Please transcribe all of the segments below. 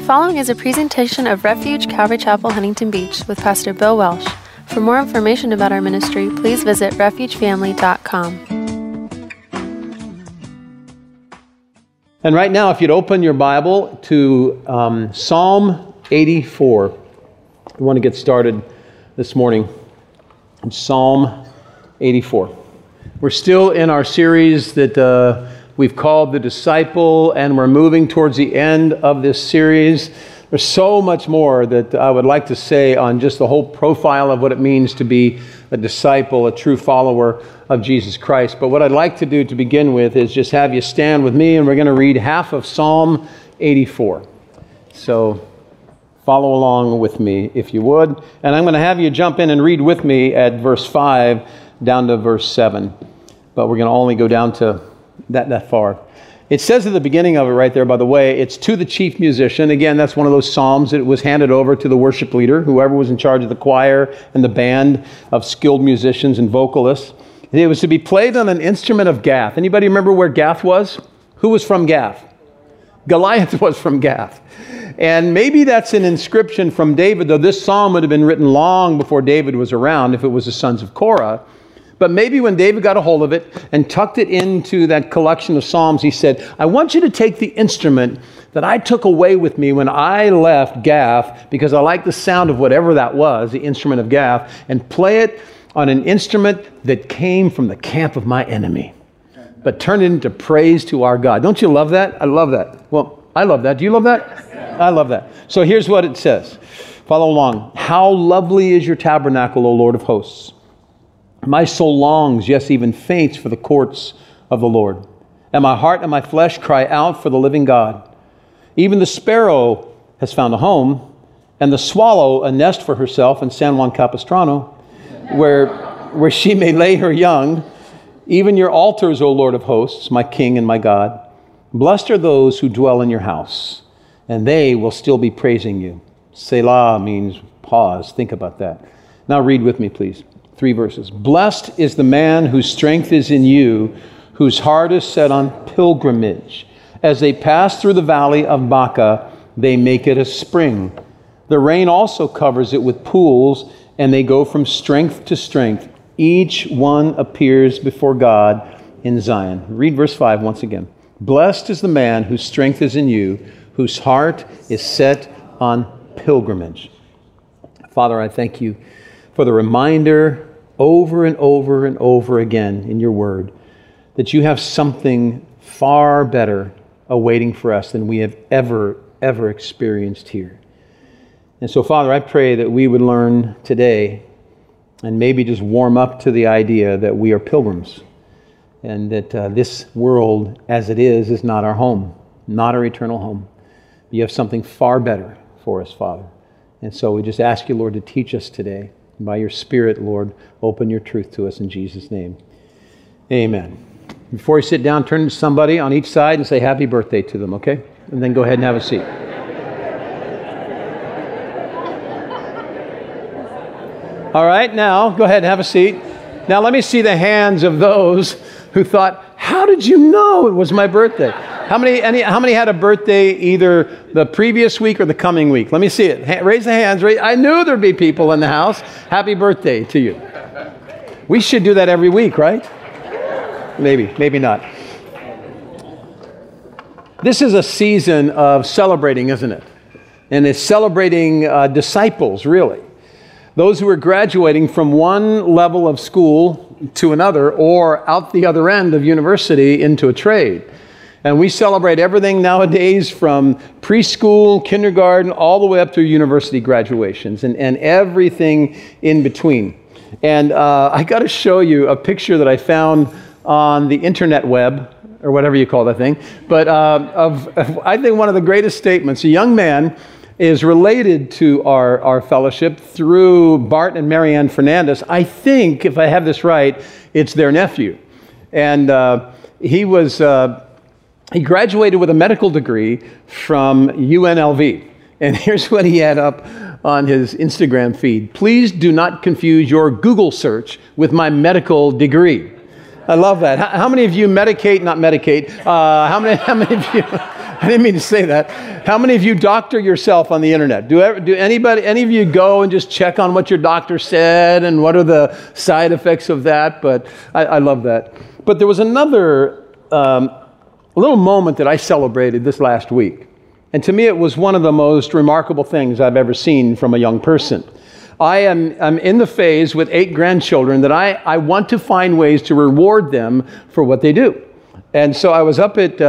following is a presentation of Refuge Calvary Chapel, Huntington Beach with Pastor Bill Welsh. For more information about our ministry, please visit refugefamily.com. And right now, if you'd open your Bible to Psalm 84, we want to get started this morning. Psalm 84. We're still in our series that we've called The Disciple, and we're moving towards the end of this series. There's so much more that I would like to say on just the whole profile of what it means to be a disciple, a true follower of Jesus Christ. But what I'd like to do to begin with is just have you stand with me, and we're going to read half of Psalm 84. So follow along with me if you would. And I'm going to have you jump in and read with me at verse 5 down to verse 7. But we're going to only go down to that far. It says at the beginning of it right there, by the way, it's to the chief musician. Again, that's one of those psalms that was handed over to the worship leader, whoever was in charge of the choir and the band of skilled musicians and vocalists. It was to be played on an instrument of Gath. Anybody remember where Gath was? Who was from Gath? Goliath was from Gath. And maybe that's an inscription from David, though this psalm would have been written long before David was around if it was the sons of Korah. But maybe when David got a hold of it and tucked it into that collection of psalms, he said, I want you to take the instrument that I took away with me when I left Gath, because I like the sound of whatever that was, the instrument of Gath, and play it on an instrument that came from the camp of my enemy, but turn it into praise to our God. Don't you love that? I love that. Well, I love that. Do you love that? I love that. So here's what it says. Follow along. How lovely is your tabernacle, O Lord of hosts. My soul longs, yes, even faints for the courts of the Lord. And my heart and my flesh cry out for the living God. Even the sparrow has found a home, and the swallow a nest for herself in San Juan Capistrano, where she may lay her young. Even your altars, O Lord of hosts, my King and my God. Blessed are those who dwell in your house, and they will still be praising you. Selah means pause. Think about that. Now read with me, please. 3 verses. Blessed is the man whose strength is in you, whose heart is set on pilgrimage. As they pass through the valley of Baca, they make it a spring. The rain also covers it with pools, and they go from strength to strength. Each one appears before God in Zion. Read verse 5 once again. Blessed is the man whose strength is in you, whose heart is set on pilgrimage. Father, I thank you for the reminder over and over and over again in your word that you have something far better awaiting for us than we have ever experienced here. And so, Father, I pray that we would learn today and maybe just warm up to the idea that we are pilgrims and that this world as it is not our home, not our eternal home. You have something far better for us, Father. And so we just ask you, Lord, to teach us today. By your Spirit, Lord, open your truth to us in Jesus' name. Amen. Before you sit down, turn to somebody on each side and say happy birthday to them, okay? And then go ahead and have a seat. All right, now go ahead and have a seat. Now let me see the hands of those who thought, how did you know it was my birthday? How many had a birthday either the previous week or the coming week? Let me see it. Raise the hands. I knew there'd be people in the house. Happy birthday to you. We should do that every week, right? Maybe not. This is a season of celebrating, isn't it? And it's celebrating disciples, really. Those who are graduating from one level of school to another or out the other end of university into a trade. And we celebrate everything nowadays from preschool, kindergarten, all the way up to university graduations and everything in between. And I got to show you a picture that I found on the internet web, or whatever you call that thing, but of I think one of the greatest statements. A young man is related to our fellowship through Bart and Marianne Fernandez. I think, if I have this right, it's their nephew. And he graduated with a medical degree from UNLV. And here's what he had up on his Instagram feed. Please do not confuse your Google search with my medical degree. I love that. How many of you medicate, not medicate? How many of you I didn't mean to say that. How many of you doctor yourself on the internet? Do any of you go and just check on what your doctor said and what are the side effects of that? But I love that. But there was another little moment that I celebrated this last week. And to me, it was one of the most remarkable things I've ever seen from a young person. I'm in the phase with 8 grandchildren that I want to find ways to reward them for what they do. And so I was up at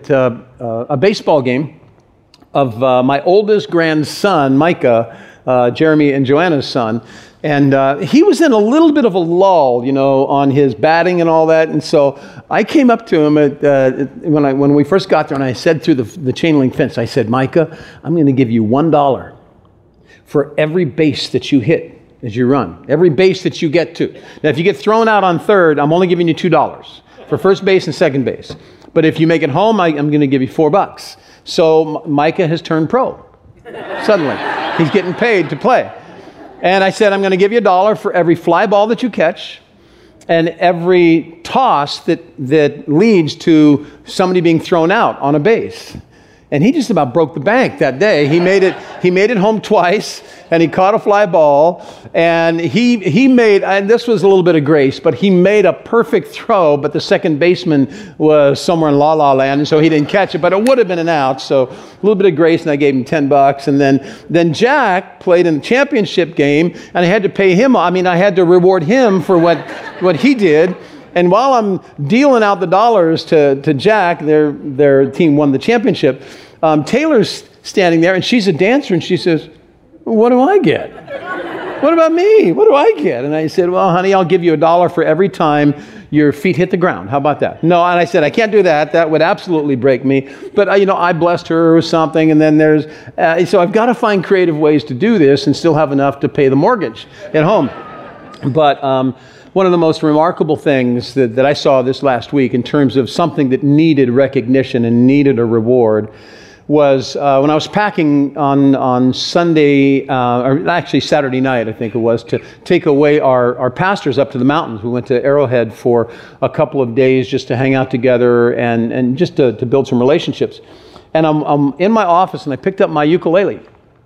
a baseball game of my oldest grandson, Micah, Jeremy and Joanna's son. And he was in a little bit of a lull, on his batting and all that. And so I came up to him when we first got there, and I said through the chain link fence, I said, Micah, I'm going to give you $1 for every base that you hit as you run, every base that you get to. Now, if you get thrown out on third, I'm only giving you $2 for first base and second base. But if you make it home, I'm going to give you $4. So Micah has turned pro. Suddenly, he's getting paid to play. And I said, I'm going to give you $1 for every fly ball that you catch and every toss that leads to somebody being thrown out on a base. And he just about broke the bank that day. He made it home twice, and he caught a fly ball, and he made, and this was a little bit of grace, but he made a perfect throw, but the second baseman was somewhere in La La Land, and so he didn't catch it, but it would have been an out, so a little bit of grace, and I gave him $10, and then Jack played in the championship game, and I had to pay him, I had to reward him for what he did. And while I'm dealing out the dollars to Jack, their team won the championship, Taylor's standing there, and she's a dancer, and she says, what do I get? What about me? What do I get? And I said, well, honey, I'll give you $1 for every time your feet hit the ground. How about that? No, and I said, I can't do that. That would absolutely break me. But, I blessed her or something, and then so I've got to find creative ways to do this and still have enough to pay the mortgage at home. But one of the most remarkable things that I saw this last week in terms of something that needed recognition and needed a reward was when I was packing on Sunday, or actually Saturday night, I think it was, to take away our pastors up to the mountains. We went to Arrowhead for a couple of days just to hang out together and just to build some relationships. And I'm in my office, and I picked up my ukulele.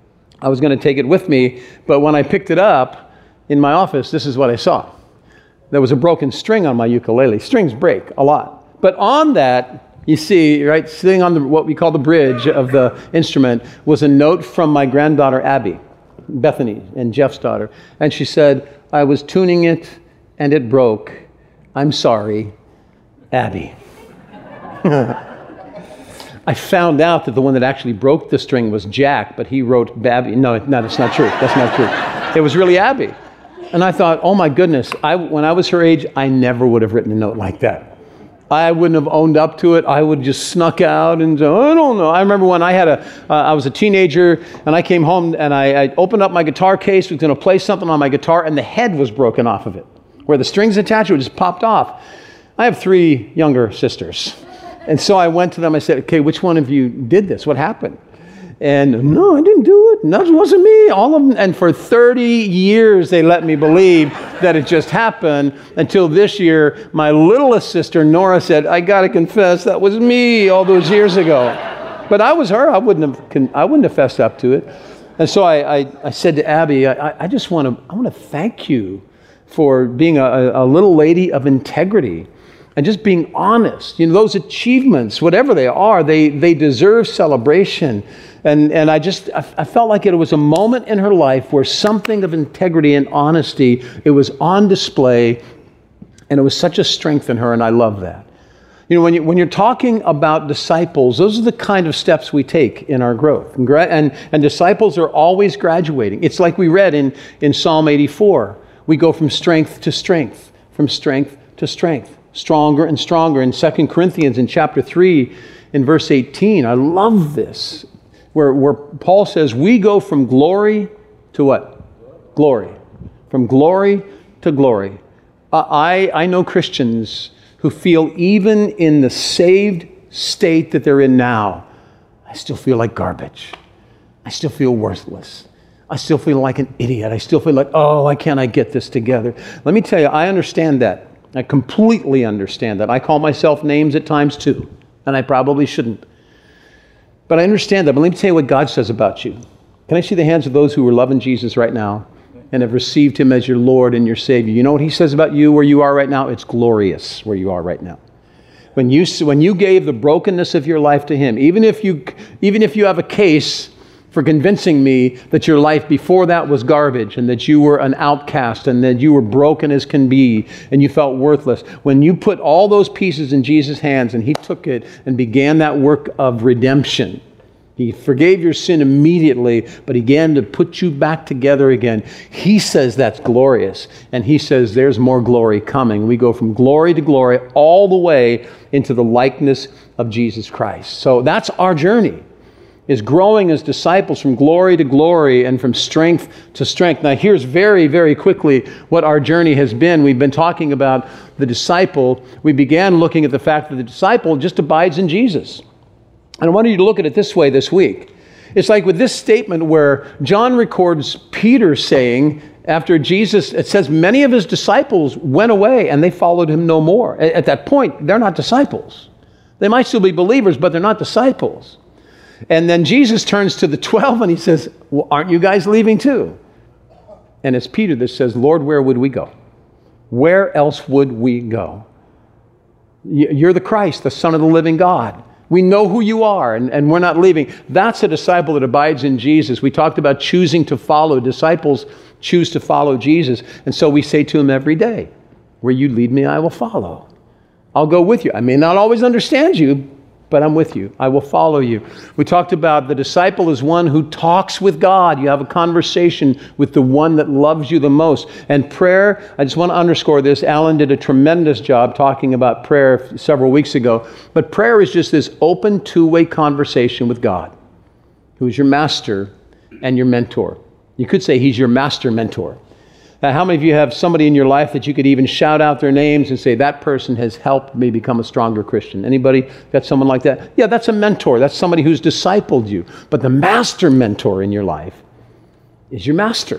I was going to take it with me, but when I picked it up in my office, this is what I saw. There was a broken string on my ukulele. Strings break a lot. But on that, you see, right, sitting on what we call the bridge of the instrument was a note from my granddaughter, Abby, Bethany, and Jeff's daughter. And she said, I was tuning it, and it broke. I'm sorry, Abby. I found out that the one that actually broke the string was Jack, but he wrote Babby. No, that's not true. That's not true. It was really Abby. And I thought, oh my goodness, when I was her age, I never would have written a note like that. I wouldn't have owned up to it. I would just snuck out and I don't know. I remember when I was a teenager and I came home and I opened up my guitar case, was going to play something on my guitar, and the head was broken off of it. Where the strings attached, it just popped off. I have 3 younger sisters. And so I went to them, I said, okay, which one of you did this? What happened? And no, I didn't do it. No, it wasn't me. All of them. And for 30 years, they let me believe that it just happened until this year, my littlest sister, Nora, said, I got to confess, that was me all those years ago. But I was her. I wouldn't have fessed up to it. And so I said to Abby, I want to thank you for being a little lady of integrity and just being honest. Those achievements, whatever they are, they deserve celebration. And I felt like it was a moment in her life where something of integrity and honesty, it was on display, and it was such a strength in her, and I love that. When you're talking about disciples, those are the kind of steps we take in our growth. And disciples are always graduating. It's like we read in Psalm 84. We go from strength to strength, from strength to strength, stronger and stronger. In 2 Corinthians in chapter 3, in verse 18, I love this, where Paul says, we go from glory to what? Glory. From glory to glory. I know Christians who feel even in the saved state that they're in now, I still feel like garbage. I still feel worthless. I still feel like an idiot. I still feel like, why can't I get this together? Let me tell you, I understand that. I completely understand that. I call myself names at times too, and I probably shouldn't. But I understand that. But let me tell you what God says about you. Can I see the hands of those who are loving Jesus right now and have received him as your Lord and your Savior? You know what he says about you where you are right now? It's glorious where you are right now. When you gave the brokenness of your life to him, even if you have a case for convincing me that your life before that was garbage and that you were an outcast and that you were broken as can be and you felt worthless, when you put all those pieces in Jesus' hands and he took it and began that work of redemption, he forgave your sin immediately, but he began to put you back together again. He says that's glorious, and he says there's more glory coming. We go from glory to glory all the way into the likeness of Jesus Christ. So that's our journey, is growing as disciples from glory to glory and from strength to strength. Now here's very, very quickly what our journey has been. We've been talking about the disciple. We began looking at the fact that the disciple just abides in Jesus. And I wanted you to look at it this way this week. It's like with this statement where John records Peter saying, after Jesus, it says many of his disciples went away and they followed him no more. At that point, they're not disciples. They might still be believers, but they're not disciples. And then Jesus turns to the 12 and he says, well, aren't you guys leaving too? And it's Peter that says, Lord, where would we go? Where else would we go? You're the Christ, the Son of the living God. We know who you are, and we're not leaving. That's a disciple that abides in Jesus. We talked about choosing to follow. Disciples choose to follow Jesus. And so we say to him every day, where you lead me, I will follow. I'll go with you. I may not always understand you, but I'm with you. I will follow you. We talked about the disciple is one who talks with God. You have a conversation with the one that loves you the most. And prayer, I just want to underscore this. Alan did a tremendous job talking about prayer several weeks ago. But prayer is just this open two-way conversation with God, who is your master and your mentor. You could say he's your master mentor. How many of you have somebody in your life that you could even shout out their names and say, that person has helped me become a stronger Christian? Anybody got someone like that? Yeah, that's a mentor. That's somebody who's discipled you. But the master mentor in your life is your master.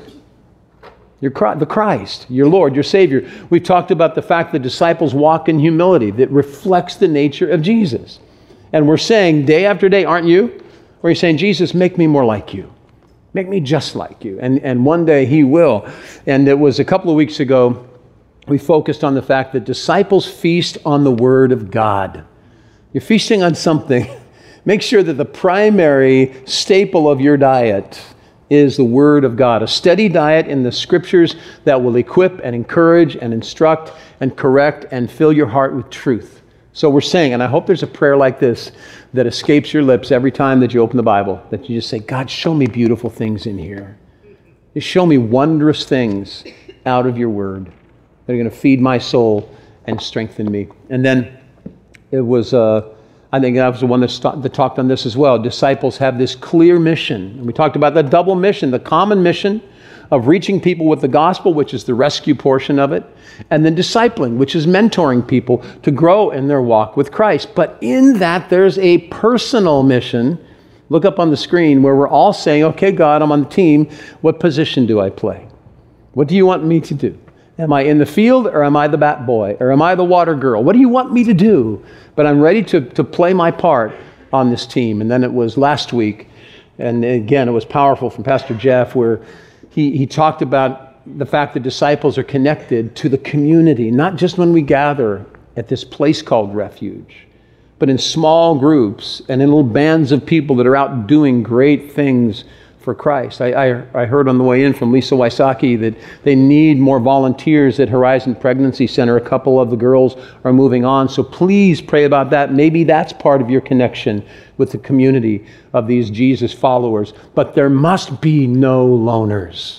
The Christ, your Lord, your Savior. We've talked about the fact that disciples walk in humility that reflects the nature of Jesus. And we're saying day after day, aren't you? Or you're saying, Jesus, make me more like you. Make me just like you. And one day he will. And it was a couple of weeks ago, we focused on the fact that disciples feast on the Word of God. You're feasting on something. Make sure that the primary staple of your diet is the Word of God. A steady diet in the Scriptures that will equip and encourage and instruct and correct and fill your heart with truth. So we're saying, and I hope there's a prayer like this that escapes your lips every time that you open the Bible, that you just say, God, show me beautiful things in here. Just show me wondrous things out of your Word that are going to feed my soul and strengthen me. And then it was, I think I was the one that talked on this as well. Disciples have this clear mission. And we talked about the double mission, the common mission of reaching people with the gospel, which is the rescue portion of it, and then discipling, which is mentoring people to grow in their walk with Christ. But in that, there's a personal mission. Look up on the screen where we're all saying, okay, God, I'm on the team. What position do I play? What do you want me to do? Am I in the field, or am I the bat boy, or am I the water girl? What do you want me to do? But I'm ready to play my part on this team. And then it was last week, and again, it was powerful from Pastor Jeff, where he talked about the fact that disciples are connected to the community, not just when we gather at this place called Refuge, but in small groups and in little bands of people that are out doing great things for Christ. I heard on the way in from Lisa Wysocki that they need more volunteers at Horizon Pregnancy Center. A couple of the girls are moving on, so please pray about that. Maybe that's part of your connection with the community of these Jesus followers. But there must be no loners.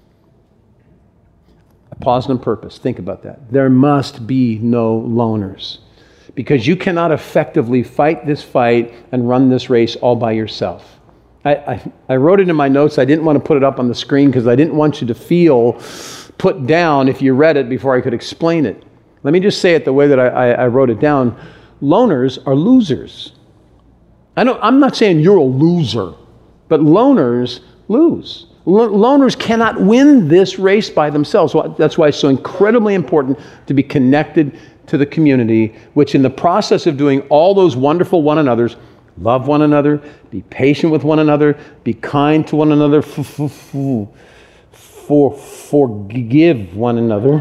I paused on purpose. Think about that. There must be no loners, because you cannot effectively fight this fight and run this race all by yourself. I wrote it in my notes. I didn't want to put it up on the screen because I didn't want you to feel put down if you read it before I could explain it. Let me just say it the way that I wrote it down. Loners are losers. I'm not saying you're a loser, but loners lose. Loners cannot win this race by themselves. So that's why it's so incredibly important to be connected to the community, which in the process of doing all those wonderful one another's, love one another, be patient with one another, be kind to one another, forgive one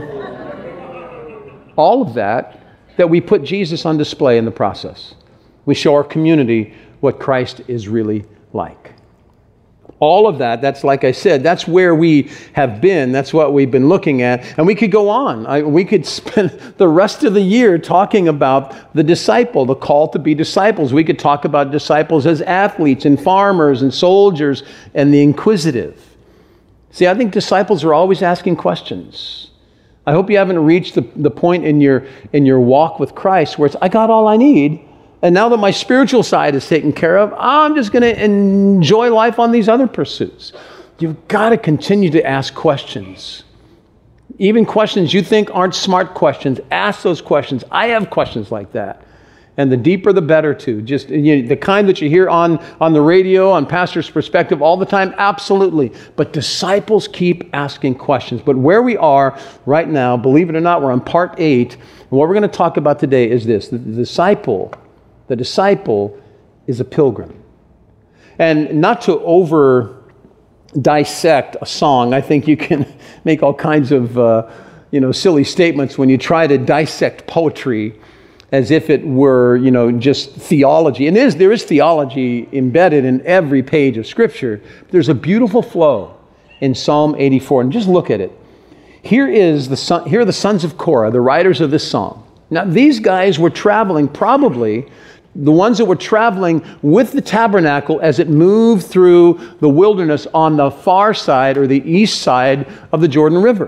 another. All of that we put Jesus on display in the process. We show our community what Christ is really like. All of that's like I said, that's where we have been. That's what we've been looking at. And we could go on. We could spend the rest of the year talking about the disciple, the call to be disciples. We could talk about disciples as athletes and farmers and soldiers and the inquisitive. See, I think disciples are always asking questions. I hope you haven't reached the point in your walk with Christ where it's, I got all I need. And now that my spiritual side is taken care of, I'm just going to enjoy life on these other pursuits. You've got to continue to ask questions. Even questions you think aren't smart questions. Ask those questions. I have questions like that. And the deeper, the better, too. Just the kind that you hear on the radio, on Pastor's Perspective all the time, absolutely. But disciples keep asking questions. But where we are right now, believe it or not, we're on part 8. And what we're going to talk about today is this. The disciple is a pilgrim. And not to over dissect a song, I think you can make all kinds of silly statements when you try to dissect poetry as if it were, just theology. And there is theology embedded in every page of Scripture. There's a beautiful flow in Psalm 84. And just look at it. Here are the sons of Korah, the writers of this song. Now, these guys were traveling, probably the ones that were traveling with the tabernacle as it moved through the wilderness on the far side or the east side of the Jordan River.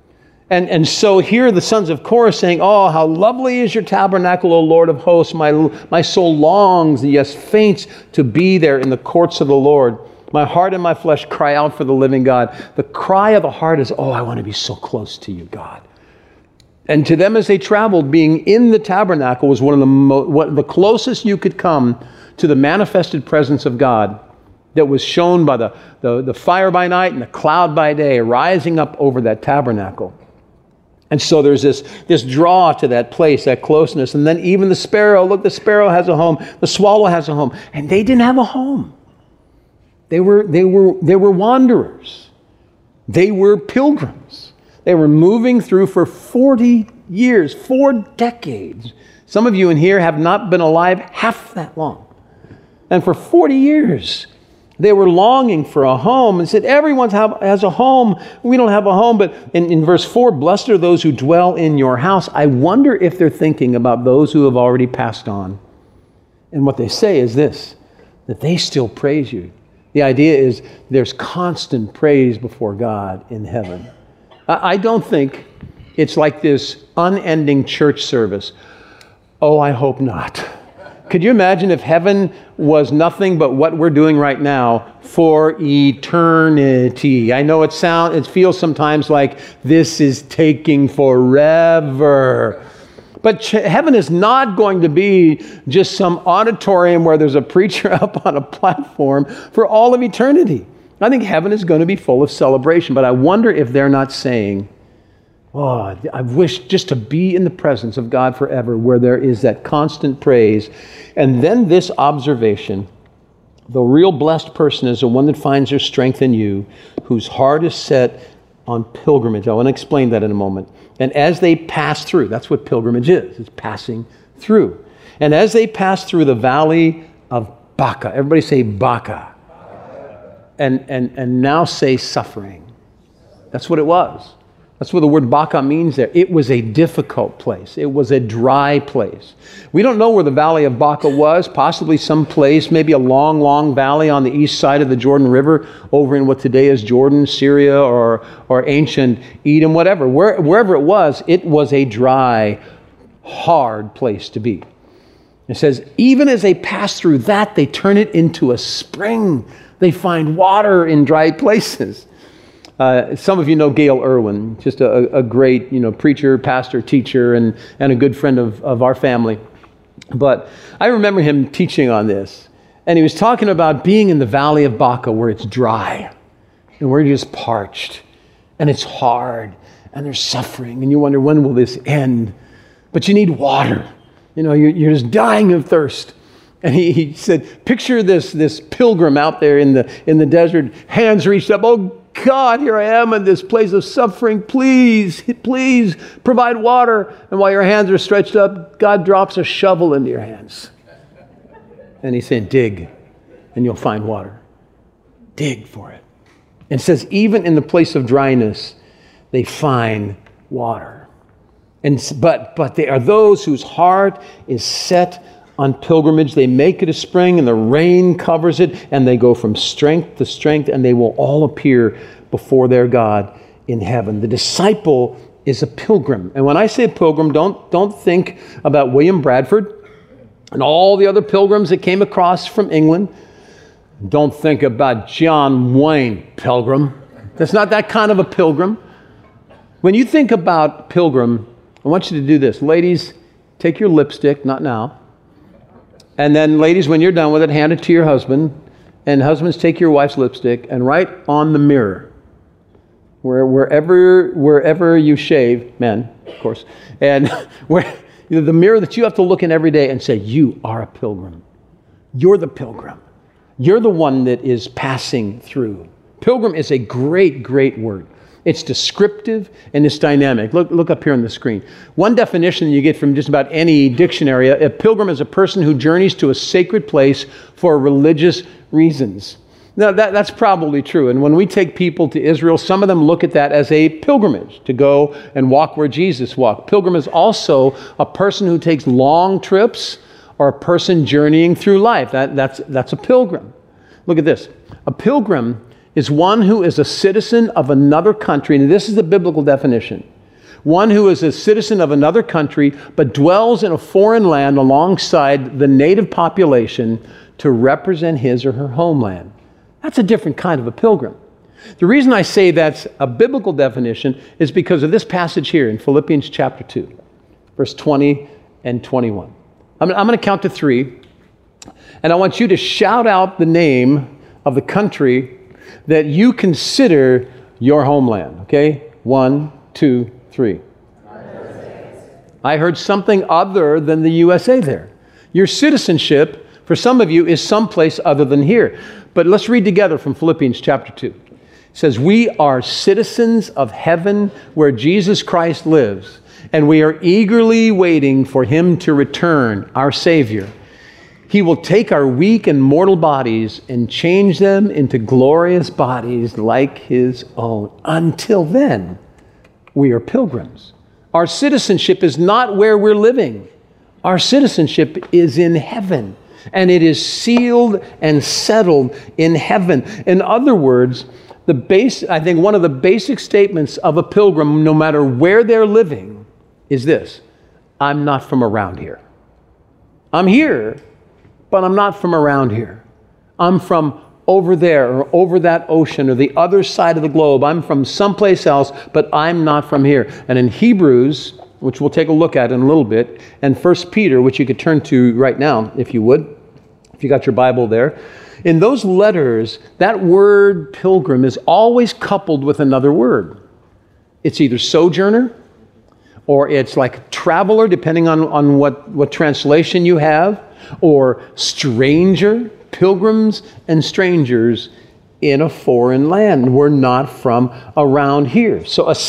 And so here are the sons of Korah saying, oh, how lovely is your tabernacle, O Lord of hosts. My soul longs, yes, faints to be there in the courts of the Lord. My heart and my flesh cry out for the living God. The cry of the heart is, oh, I want to be so close to you, God. And to them as they traveled, being in the tabernacle was one of the closest you could come to the manifested presence of God that was shown by the fire by night and the cloud by day rising up over that tabernacle. And so there's this draw to that place, that closeness. And then even the sparrow, look, the sparrow has a home, the swallow has a home. And they didn't have a home. They were wanderers. They were pilgrims. They were moving through for 40 years, 4 decades. Some of you in here have not been alive half that long. And for 40 years, they were longing for a home and said, everyone has a home. We don't have a home. But in verse 4, blessed are those who dwell in your house. I wonder if they're thinking about those who have already passed on. And what they say is this, that they still praise you. The idea is there's constant praise before God in heaven. I don't think it's like this unending church service. Oh, I hope not. Could you imagine if heaven was nothing but what we're doing right now for eternity? I know it feels sometimes like this is taking forever. But heaven is not going to be just some auditorium where there's a preacher up on a platform for all of eternity. I think heaven is going to be full of celebration, but I wonder if they're not saying, oh, I wish just to be in the presence of God forever where there is that constant praise. And then this observation, the real blessed person is the one that finds their strength in you, whose heart is set on pilgrimage. I want to explain that in a moment. And as they pass through, that's what pilgrimage is. It's passing through. And as they pass through the valley of Baca, everybody say Baca. And now say suffering. That's what it was. That's what the word Baca means there. It was a difficult place. It was a dry place. We don't know where the valley of Baca was, possibly some place, maybe a long, long valley on the east side of the Jordan River, over in what today is Jordan, Syria, or ancient Edom, whatever. Wherever it was a dry, hard place to be. It says, even as they pass through that, they turn it into a spring. They find water in dry places. Some of you know Gail Irwin, just a great preacher, pastor, teacher, and a good friend of our family. But I remember him teaching on this. And he was talking about being in the valley of Baca where it's dry and where you're just parched and it's hard and there's suffering and you wonder, when will this end? But you need water. You're just dying of thirst. And he said, picture this pilgrim out there in the desert, hands reached up. Oh God, here I am in this place of suffering. Please provide water. And while your hands are stretched up, God drops a shovel into your hands. And he's saying, dig, and you'll find water. Dig for it. And it says, even in the place of dryness, they find water. But they are those whose heart is set on pilgrimage. They make it a spring, and the rain covers it, and they go from strength to strength, and they will all appear before their God in heaven. The disciple is a pilgrim. And when I say pilgrim, don't think about William Bradford and all the other pilgrims that came across from England. Don't think about John Wayne Pilgrim. That's not that kind of a pilgrim. When you think about pilgrim, I want you to do this. Ladies, take your lipstick, not now. And then ladies, when you're done with it, hand it to your husband. And husbands, take your wife's lipstick and write on the mirror, wherever you shave, men, of course, and the mirror that you have to look in every day and say, you are a pilgrim. You're the pilgrim. You're the one that is passing through. Pilgrim is a great, great word. It's descriptive and it's dynamic. Look up here on the screen. One definition you get from just about any dictionary, a pilgrim is a person who journeys to a sacred place for religious reasons. Now, that's probably true. And when we take people to Israel, some of them look at that as a pilgrimage, to go and walk where Jesus walked. Pilgrim is also a person who takes long trips, or a person journeying through life. That's a pilgrim. Look at this. A pilgrim is one who is a citizen of another country, and this is the biblical definition. One who is a citizen of another country, but dwells in a foreign land alongside the native population to represent his or her homeland. That's a different kind of a pilgrim. The reason I say that's a biblical definition is because of this passage here in Philippians chapter 2, verse 20 and 21. I'm going to count to 3, and I want you to shout out the name of the country that you consider your homeland. Okay? 1, 2, 3. I heard something other than the USA there. Your citizenship, for some of you, is someplace other than here. But let's read together from Philippians chapter 2. It says, we are citizens of heaven where Jesus Christ lives, and we are eagerly waiting for him to return, our Savior. He will take our weak and mortal bodies and change them into glorious bodies like his own. Until then, we are pilgrims. Our citizenship is not where we're living. Our citizenship is in heaven, and it is sealed and settled in heaven. In other words, I think one of the basic statements of a pilgrim, no matter where they're living, is this: I'm not from around here. I'm here, but I'm not from around here. I'm from over there, or over that ocean, or the other side of the globe. I'm from someplace else, but I'm not from here. And in Hebrews, which we'll take a look at in a little bit, and 1 Peter, which you could turn to right now, if you would, if you got your Bible there. In those letters, that word pilgrim is always coupled with another word. It's either sojourner, or it's like traveler, depending on what translation you have, or stranger, pilgrims and strangers in a foreign land. We're not from around here. So a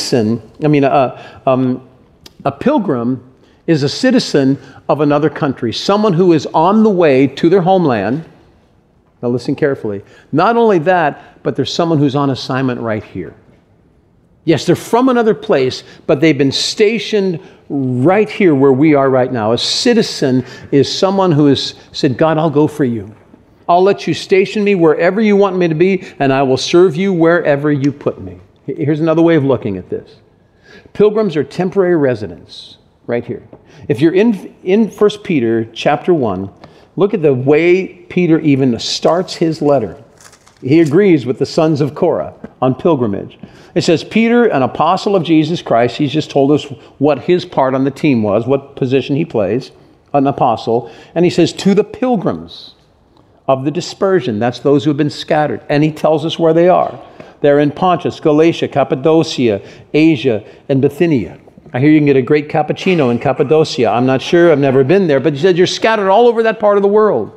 pilgrim is a citizen of another country, someone who is on the way to their homeland. Now listen carefully. Not only that, but there's someone who's on assignment right here. Yes, they're from another place, but they've been stationed right here where we are right now. A citizen is someone who has said, God, I'll go for you. I'll let you station me wherever you want me to be, and I will serve you wherever you put me. Here's another way of looking at this. Pilgrims are temporary residents right here. If you're in 1 Peter chapter 1, look at the way Peter even starts his letter. He agrees with the sons of Korah on pilgrimage. It says, Peter, an apostle of Jesus Christ, he's just told us what his part on the team was, what position he plays, an apostle. And he says, to the pilgrims of the dispersion, that's those who have been scattered. And he tells us where they are. They're in Pontus, Galatia, Cappadocia, Asia, and Bithynia. I hear you can get a great cappuccino in Cappadocia. I'm not sure. I've never been there. But he said, you're scattered all over that part of the world.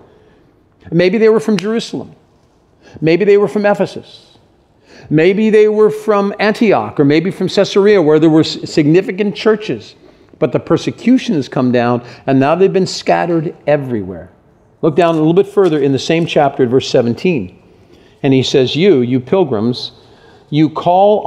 Maybe they were from Jerusalem. Maybe they were from Ephesus. Maybe they were from Antioch, or maybe from Caesarea, where there were significant churches. But the persecution has come down, and now they've been scattered everywhere. Look down a little bit further in the same chapter at verse 17. And he says, you pilgrims, if you call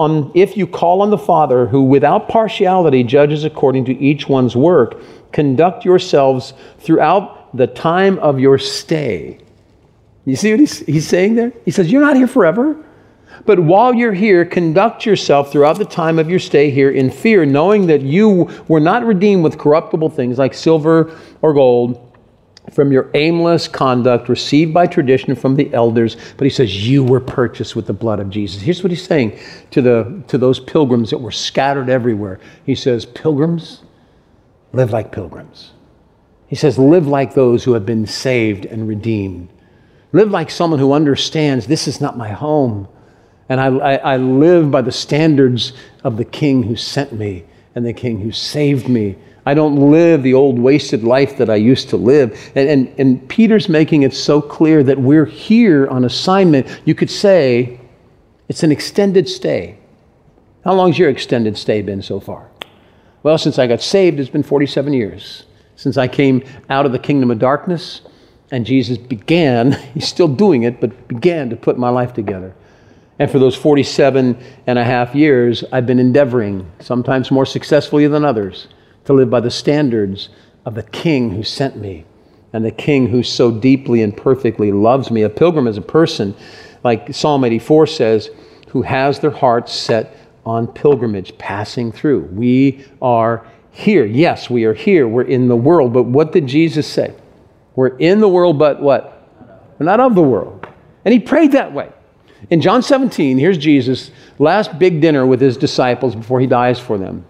on the Father, who without partiality judges according to each one's work, conduct yourselves throughout the time of your stay. You see what he's saying there? He says, you're not here forever. But while you're here, conduct yourself throughout the time of your stay here in fear, knowing that you were not redeemed with corruptible things like silver or gold from your aimless conduct received by tradition from the elders. But he says, you were purchased with the blood of Jesus. Here's what he's saying to those pilgrims that were scattered everywhere. He says, pilgrims, live like pilgrims. He says, live like those who have been saved and redeemed. Live like someone who understands this is not my home. And I live by the standards of the King who sent me and the King who saved me. I don't live the old wasted life that I used to live. And Peter's making it so clear that we're here on assignment. You could say it's an extended stay. How long's your extended stay been so far? Well, since I got saved, it's been 47 years. Since I came out of the kingdom of darkness, and Jesus began, he's still doing it, but began to put my life together. And for those 47 and a half years, I've been endeavoring, sometimes more successfully than others, to live by the standards of the King who sent me and the King who so deeply and perfectly loves me. A pilgrim is a person, like Psalm 84 says, who has their hearts set on pilgrimage, passing through. We are here. Yes, we are here. We're in the world. But what did Jesus say? We're in the world, but what? We're not of the world. And he prayed that way. In John 17, here's Jesus' last big dinner with his disciples before he dies for them.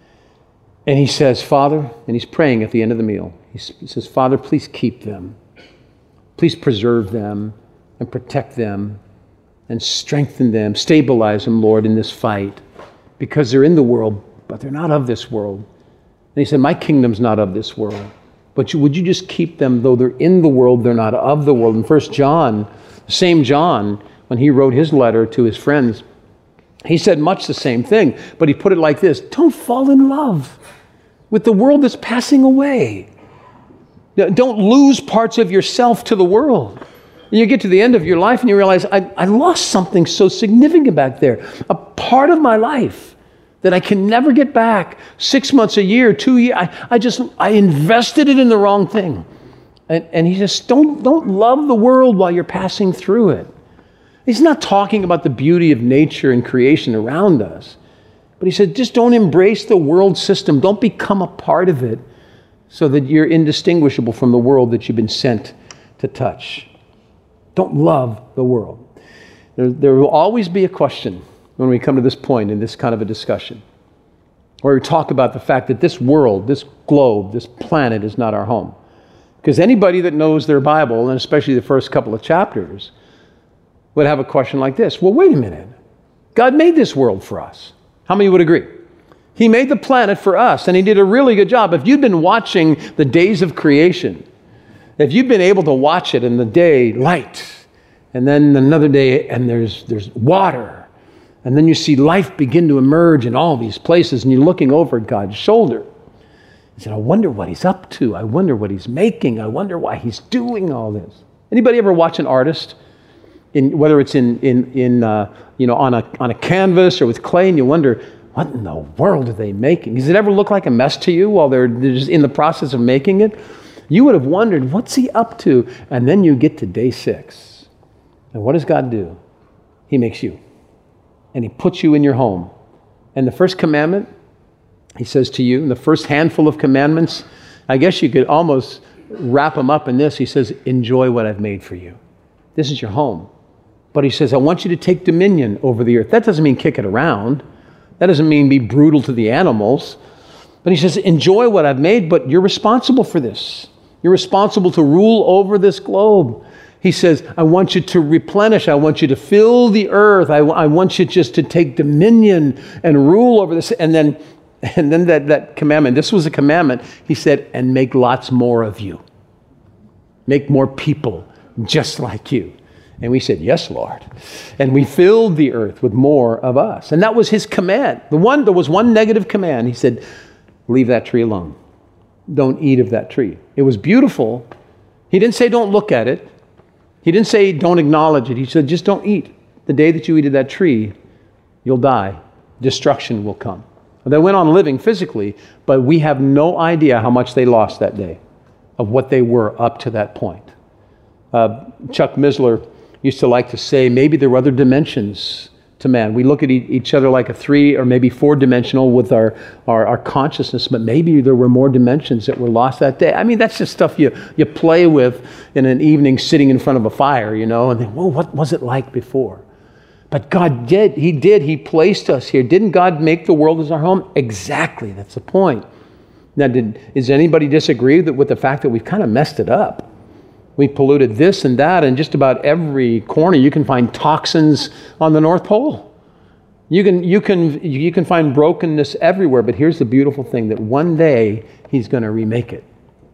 And he says, Father, and he's praying at the end of the meal. He says, Father, please keep them. Please preserve them and protect them and strengthen them, stabilize them, Lord, in this fight. Because they're in the world, but they're not of this world. And he said, my kingdom's not of this world. But would you just keep them, though they're in the world, they're not of the world. In 1 John, the same John, when he wrote his letter to his friends, he said much the same thing, but he put it like this: don't fall in love with the world that's passing away. Don't lose parts of yourself to the world. And you get to the end of your life and you realize, I lost something so significant back there. A part of my life that I can never get back. 6 months, a year, 2 years. I invested it in the wrong thing. And he says, don't love the world while you're passing through it. He's not talking about the beauty of nature and creation around us. But he said, just don't embrace the world system. Don't become a part of it so that you're indistinguishable from the world that you've been sent to touch. Don't love the world. There will always be a question when we come to this point in this kind of a discussion, where we talk about the fact that this world, this globe, this planet is not our home. Because anybody that knows their Bible, and especially the first couple of chapters, would have a question like this. Well, wait a minute. God made this world for us. How many would agree? He made the planet for us, and he did a really good job. If you'd been watching the days of creation, if you've been able to watch it in the day, light, and then another day, and there's water, and then you see life begin to emerge in all these places, and you're looking over God's shoulder. You said, I wonder what he's up to. I wonder what he's making. I wonder why he's doing all this. Anybody ever watch an artist? Whether it's on a canvas or with clay, and you wonder, what in the world are they making? Does it ever look like a mess to you while they're just in the process of making it? You would have wondered, what's he up to? And then you get to day 6. And what does God do? He makes you. And he puts you in your home. And the first commandment, he says to you, the first handful of commandments, I guess you could almost wrap them up in this. He says, enjoy what I've made for you. This is your home. But he says, I want you to take dominion over the earth. That doesn't mean kick it around. That doesn't mean be brutal to the animals. But he says, enjoy what I've made, but you're responsible for this. You're responsible to rule over this globe. He says, I want you to replenish. I want you to fill the earth. I want you just to take dominion and rule over this. And then And then that commandment, this was a commandment, he said, and make lots more of you. Make more people just like you. And we said, yes, Lord. And we filled the earth with more of us. And that was his command. There was one negative command. He said, leave that tree alone. Don't eat of that tree. It was beautiful. He didn't say don't look at it. He didn't say don't acknowledge it. He said just don't eat. The day that you eat of that tree, you'll die. Destruction will come. They went on living physically, but we have no idea how much they lost that day of what they were up to that point. Chuck Missler used to like to say maybe there were other dimensions to man. We look at each other like a 3 or maybe 4-dimensional with our consciousness, but maybe there were more dimensions that were lost that day. I mean, that's just stuff you play with in an evening sitting in front of a fire, and then, whoa, what was it like before? But God did. He placed us here. Didn't God make the world as our home? Exactly. That's the point. Now, does anybody disagree with the fact that we've kind of messed it up? We polluted this and that, and just about every corner you can find toxins on the North Pole. You can find brokenness everywhere, but here's the beautiful thing, that one day he's going to remake it.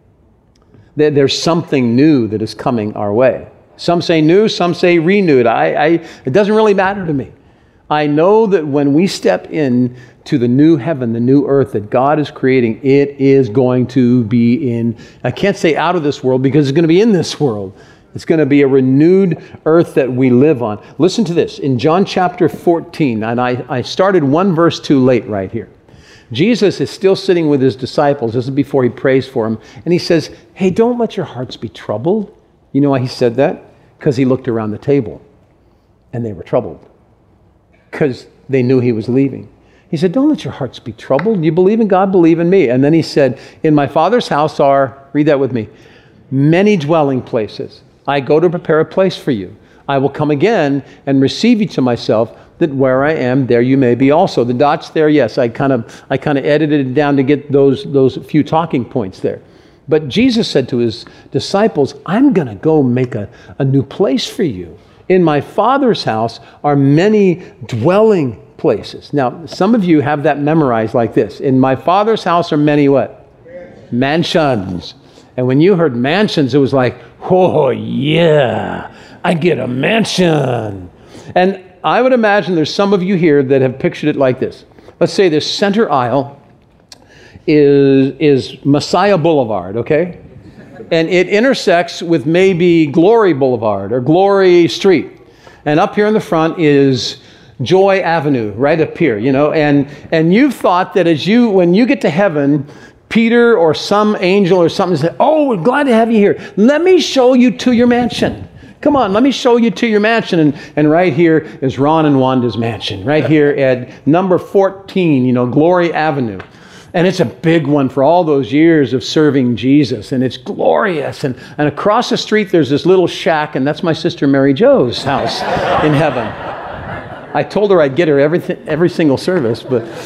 There's something new that is coming our way. Some say new, some say renewed. It doesn't really matter to me. I know that when we step in to the new heaven, the new earth that God is creating, it is going to be I can't say out of this world because it's going to be in this world. It's going to be a renewed earth that we live on. Listen to this. In John chapter 14, and I started one verse too late right here. Jesus is still sitting with his disciples. This is before he prays for them. And he says, hey, don't let your hearts be troubled. You know why he said that? Because he looked around the table and they were troubled. Because they knew he was leaving. He said, don't let your hearts be troubled. You believe in God, believe in me. And then he said, in my Father's house are, read that with me, many dwelling places. I go to prepare a place for you. I will come again and receive you to myself, that where I am, there you may be also. The dots there, yes, I kind of edited it down to get those few talking points there. But Jesus said to his disciples, I'm going to go make a new place for you. In my Father's house are many dwelling places. Now, some of you have that memorized like this. In my Father's house are many what? Mansions. And when you heard mansions, it was like, oh yeah, I get a mansion. And I would imagine there's some of you here that have pictured it like this. Let's say this center aisle is Messiah Boulevard, okay? And it intersects with maybe Glory Boulevard or Glory Street. And up here in the front is Joy Avenue, right up here, And you've thought that when you get to heaven, Peter or some angel or something said, oh, we're glad to have you here. Let me show you to your mansion. Come on, let me show you to your mansion. And right here is Ron and Wanda's mansion. Right here at number 14, Glory Avenue. And it's a big one for all those years of serving Jesus. And it's glorious. And across the street, there's this little shack. And that's my sister Mary Jo's house in heaven. I told her I'd get her every single service.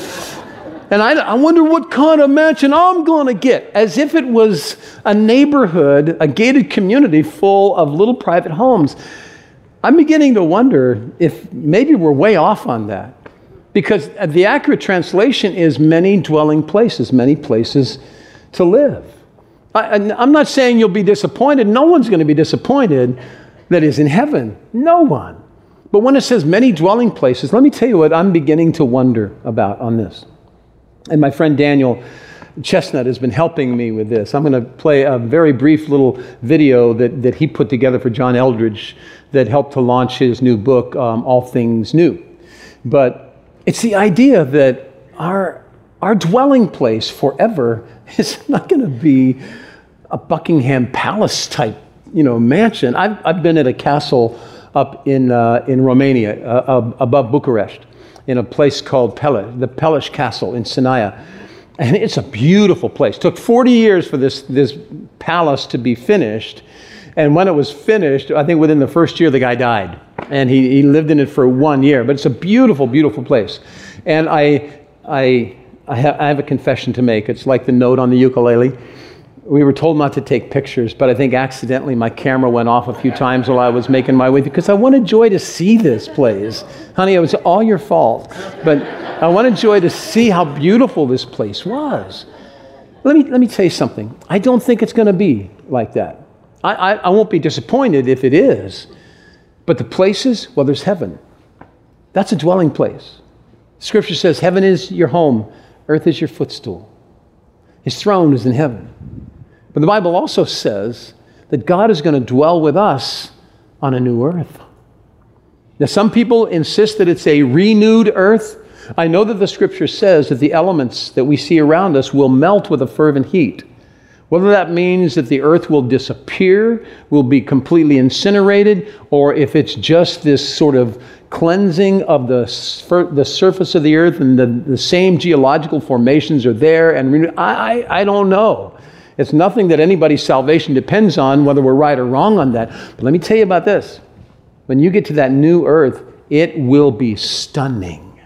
And I wonder what kind of mansion I'm going to get. As if it was a neighborhood, a gated community full of little private homes. I'm beginning to wonder if maybe we're way off on that. Because the accurate translation is many dwelling places, many places to live. I'm not saying you'll be disappointed. No one's going to be disappointed that is in heaven. No one. But when it says many dwelling places, let me tell you what I'm beginning to wonder about on this. And my friend Daniel Chestnut has been helping me with this. I'm going to play a very brief little video that he put together for John Eldredge that helped to launch his new book, All Things New. But it's the idea that our dwelling place forever is not going to be a Buckingham Palace type, mansion. I've been at a castle up in Romania, above Bucharest, in a place called Peles, the Peles Castle in Sinaia. And it's a beautiful place. It took 40 years for this palace to be finished. And when it was finished, I think within the first year, the guy died. And he lived in it for 1 year. But it's a beautiful, beautiful place. And I have a confession to make. It's like the note on the ukulele. We were told not to take pictures, but I think accidentally my camera went off a few times while I was making my way through, because I wanted Joy to see this place. Honey, it was all your fault. But I wanted Joy to see how beautiful this place was. Let me tell you something. I don't think it's going to be like that. I won't be disappointed if it is. But the places, well, there's heaven. That's a dwelling place. Scripture says heaven is your home, earth is your footstool. His throne is in heaven. But the Bible also says that God is going to dwell with us on a new earth. Now, some people insist that it's a renewed earth. I know that the Scripture says that the elements that we see around us will melt with a fervent heat. Whether that means that the earth will disappear, will be completely incinerated, or if it's just this sort of cleansing of the surface of the earth and the same geological formations are there, and I don't know. It's nothing that anybody's salvation depends on, whether we're right or wrong on that. But let me tell you about this. When you get to that new earth, it will be stunning.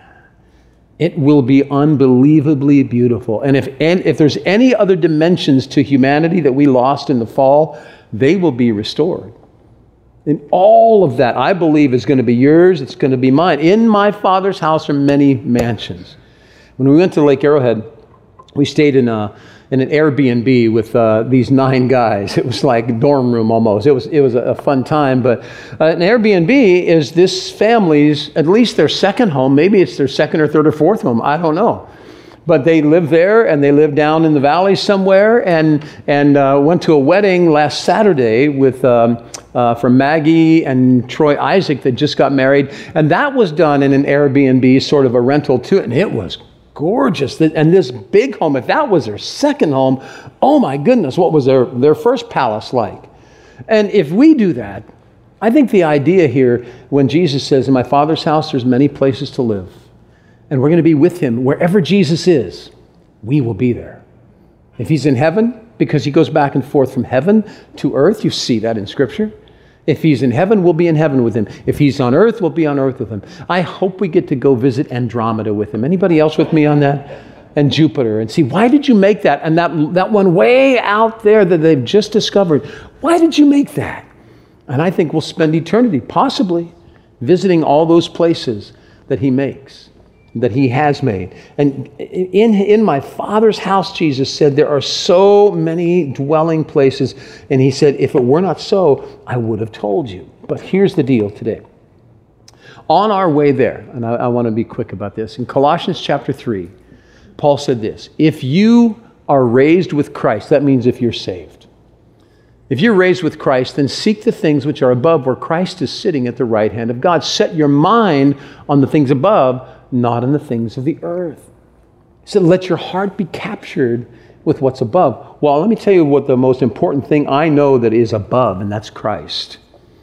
It will be unbelievably beautiful. And if there's any other dimensions to humanity that we lost in the fall, they will be restored. And all of that, I believe, is going to be yours. It's going to be mine. In my Father's house are many mansions. When we went to Lake Arrowhead, we stayed in an Airbnb with these 9 guys. It was like a dorm room almost. It was a fun time. But an Airbnb is this family's, at least their second home. Maybe it's their second or third or fourth home. I don't know. But they live there, and they live down in the valley somewhere, and went to a wedding last Saturday with from Maggie and Troy Isaac that just got married. And that was done in an Airbnb, sort of a rental too. And it was gorgeous. And this big home, if that was their second home, oh my goodness, what was their first palace like? And if we do that, I think the idea here, when Jesus says, in my Father's house, there's many places to live, and we're going to be with him wherever Jesus is, we will be there. If he's in heaven, because he goes back and forth from heaven to earth, you see that in Scripture. If he's in heaven, we'll be in heaven with him. If he's on earth, we'll be on earth with him. I hope we get to go visit Andromeda with him. Anybody else with me on that? And Jupiter, and see, why did you make that? And that one way out there that they've just discovered, why did you make that? And I think we'll spend eternity, possibly, visiting all those places that he makes, that he has made. And in my Father's house, Jesus said, there are so many dwelling places. And he said, if it were not so, I would have told you. But here's the deal today. On our way there, and I want to be quick about this, in Colossians chapter 3, Paul said this: if you are raised with Christ, that means if you're saved. If you're raised with Christ, then seek the things which are above, where Christ is sitting at the right hand of God. Set your mind on the things above, not on the things of the earth. He said, let your heart be captured with what's above. Well, let me tell you what the most important thing I know that is above, and that's Christ.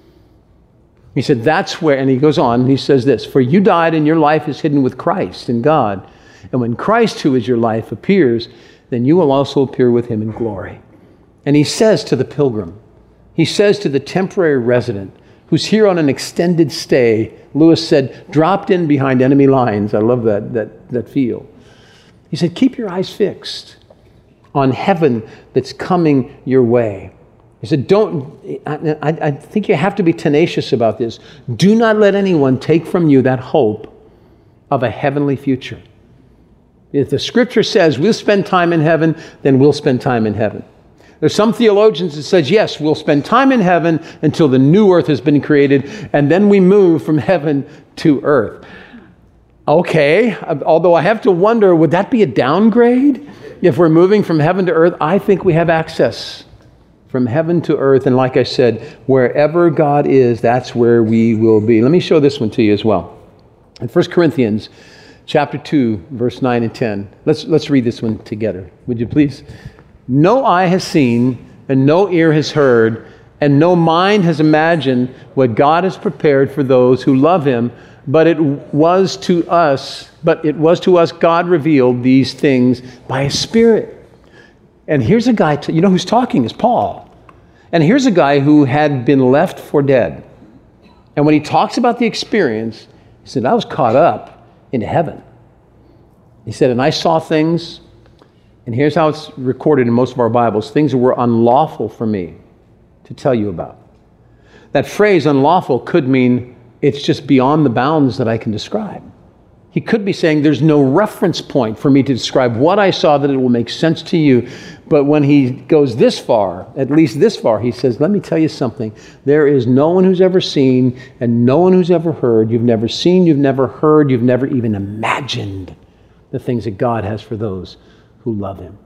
He said, that's where, and he goes on, and he says this: for you died, and your life is hidden with Christ in God. And when Christ, who is your life, appears, then you will also appear with him in glory. And he says to the pilgrim, he says to the temporary resident who's here on an extended stay, Lewis said, dropped in behind enemy lines. I love that feel. He said, keep your eyes fixed on heaven that's coming your way. He said, I think you have to be tenacious about this. Do not let anyone take from you that hope of a heavenly future. If the Scripture says we'll spend time in heaven, then we'll spend time in heaven. There's some theologians that says, yes, we'll spend time in heaven until the new earth has been created, and then we move from heaven to earth. Okay, although I have to wonder, would that be a downgrade? If we're moving from heaven to earth, I think we have access from heaven to earth. And like I said, wherever God is, that's where we will be. Let me show this one to you as well. In 1 Corinthians chapter 2, verse 9 and 10. Let's read this one together. Would you please? No eye has seen, and no ear has heard, and no mind has imagined what God has prepared for those who love him. But it was to us God revealed these things by his Spirit. And here's a guy, who's talking is Paul. And here's a guy who had been left for dead. And when he talks about the experience, he said, I was caught up into heaven. He said, and I saw things And here's how it's recorded in most of our Bibles: things that were unlawful for me to tell you about. That phrase, unlawful, could mean it's just beyond the bounds that I can describe. He could be saying there's no reference point for me to describe what I saw that it will make sense to you. But when he goes this far, at least this far, he says, let me tell you something. There is no one who's ever seen and no one who's ever heard. You've never seen, you've never heard, you've never even imagined the things that God has for those who love him.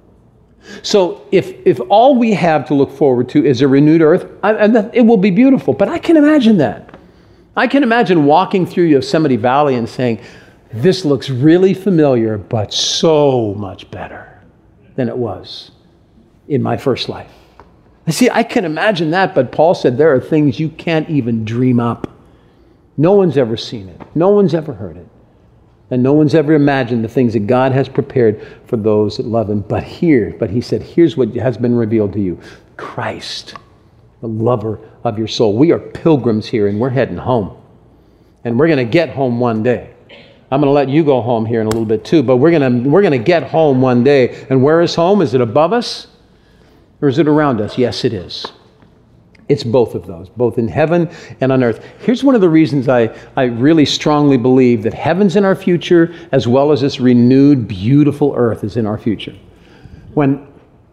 So if all we have to look forward to is a renewed earth, it will be beautiful. But I can imagine that. I can imagine walking through Yosemite Valley and saying, this looks really familiar, but so much better than it was in my first life. See, I can imagine that, but Paul said there are things you can't even dream up. No one's ever seen it. No one's ever heard it. And no one's ever imagined the things that God has prepared for those that love him. But he said, here's what has been revealed to you. Christ, the lover of your soul. We are pilgrims here, and we're heading home. And we're going to get home one day. I'm going to let you go home here in a little bit too, but we're going to get home one day. And where is home? Is it above us or is it around us? Yes, it is. It's both of those, both in heaven and on earth. Here's one of the reasons I really strongly believe that heaven's in our future, as well as this renewed, beautiful earth is in our future. And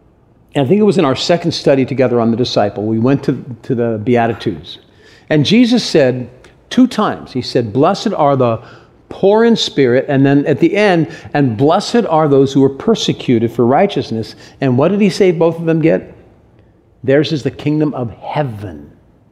I think it was in our second study together on the disciple, we went to the Beatitudes. And Jesus said 2 times, he said, blessed are the poor in spirit, and then at the end, and blessed are those who are persecuted for righteousness. And what did he say both of them get? Theirs is the kingdom of heaven.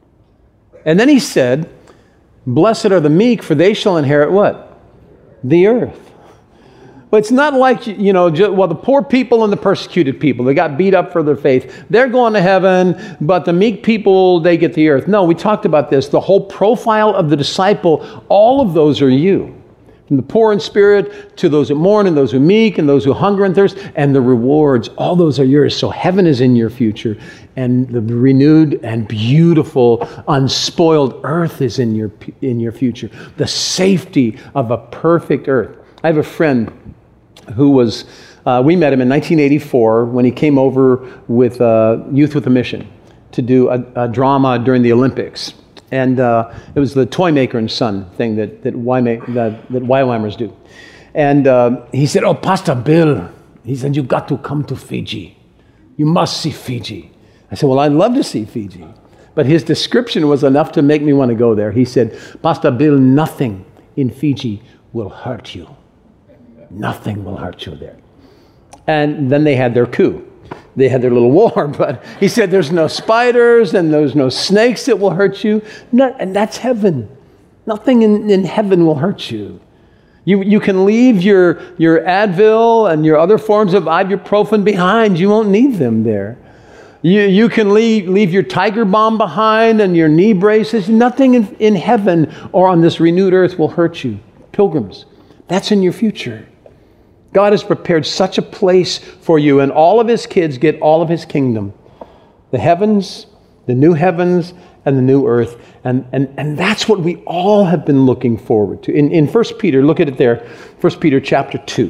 And then he said, blessed are the meek, for they shall inherit what? The earth. But it's not like, the poor people and the persecuted people, they got beat up for their faith. They're going to heaven, but the meek people, they get the earth. No, we talked about this. The whole profile of the disciple, all of those are you. From the poor in spirit to those that mourn and those who meek and those who hunger and thirst, and the rewards, all those are yours. So heaven is in your future, and the renewed and beautiful, unspoiled earth is in your future. The safety of a perfect earth. I have a friend who was, we met him in 1984 when he came over with Youth with a Mission to do a drama during the Olympics. And it was the Toy Maker and Son thing that YWAMers do. And he said, Pastor Bill, he said, you've got to come to Fiji. You must see Fiji. I said, well, I'd love to see Fiji. But his description was enough to make me want to go there. He said, Pastor Bill, nothing in Fiji will hurt you. Nothing will hurt you there. And then they had their coup. They had their little war, but he said there's no spiders and there's no snakes that will hurt you. And that's heaven. Nothing in heaven will hurt you. You can leave your Advil and your other forms of ibuprofen behind. You won't need them there. You can leave your Tiger Balm behind and your knee braces. Nothing in heaven or on this renewed earth will hurt you. Pilgrims, that's in your future. God has prepared such a place for you, and all of his kids get all of his kingdom. The heavens, the new heavens, and the new earth. And that's what we all have been looking forward to. In 1 Peter, look at it there, 1 Peter chapter 2.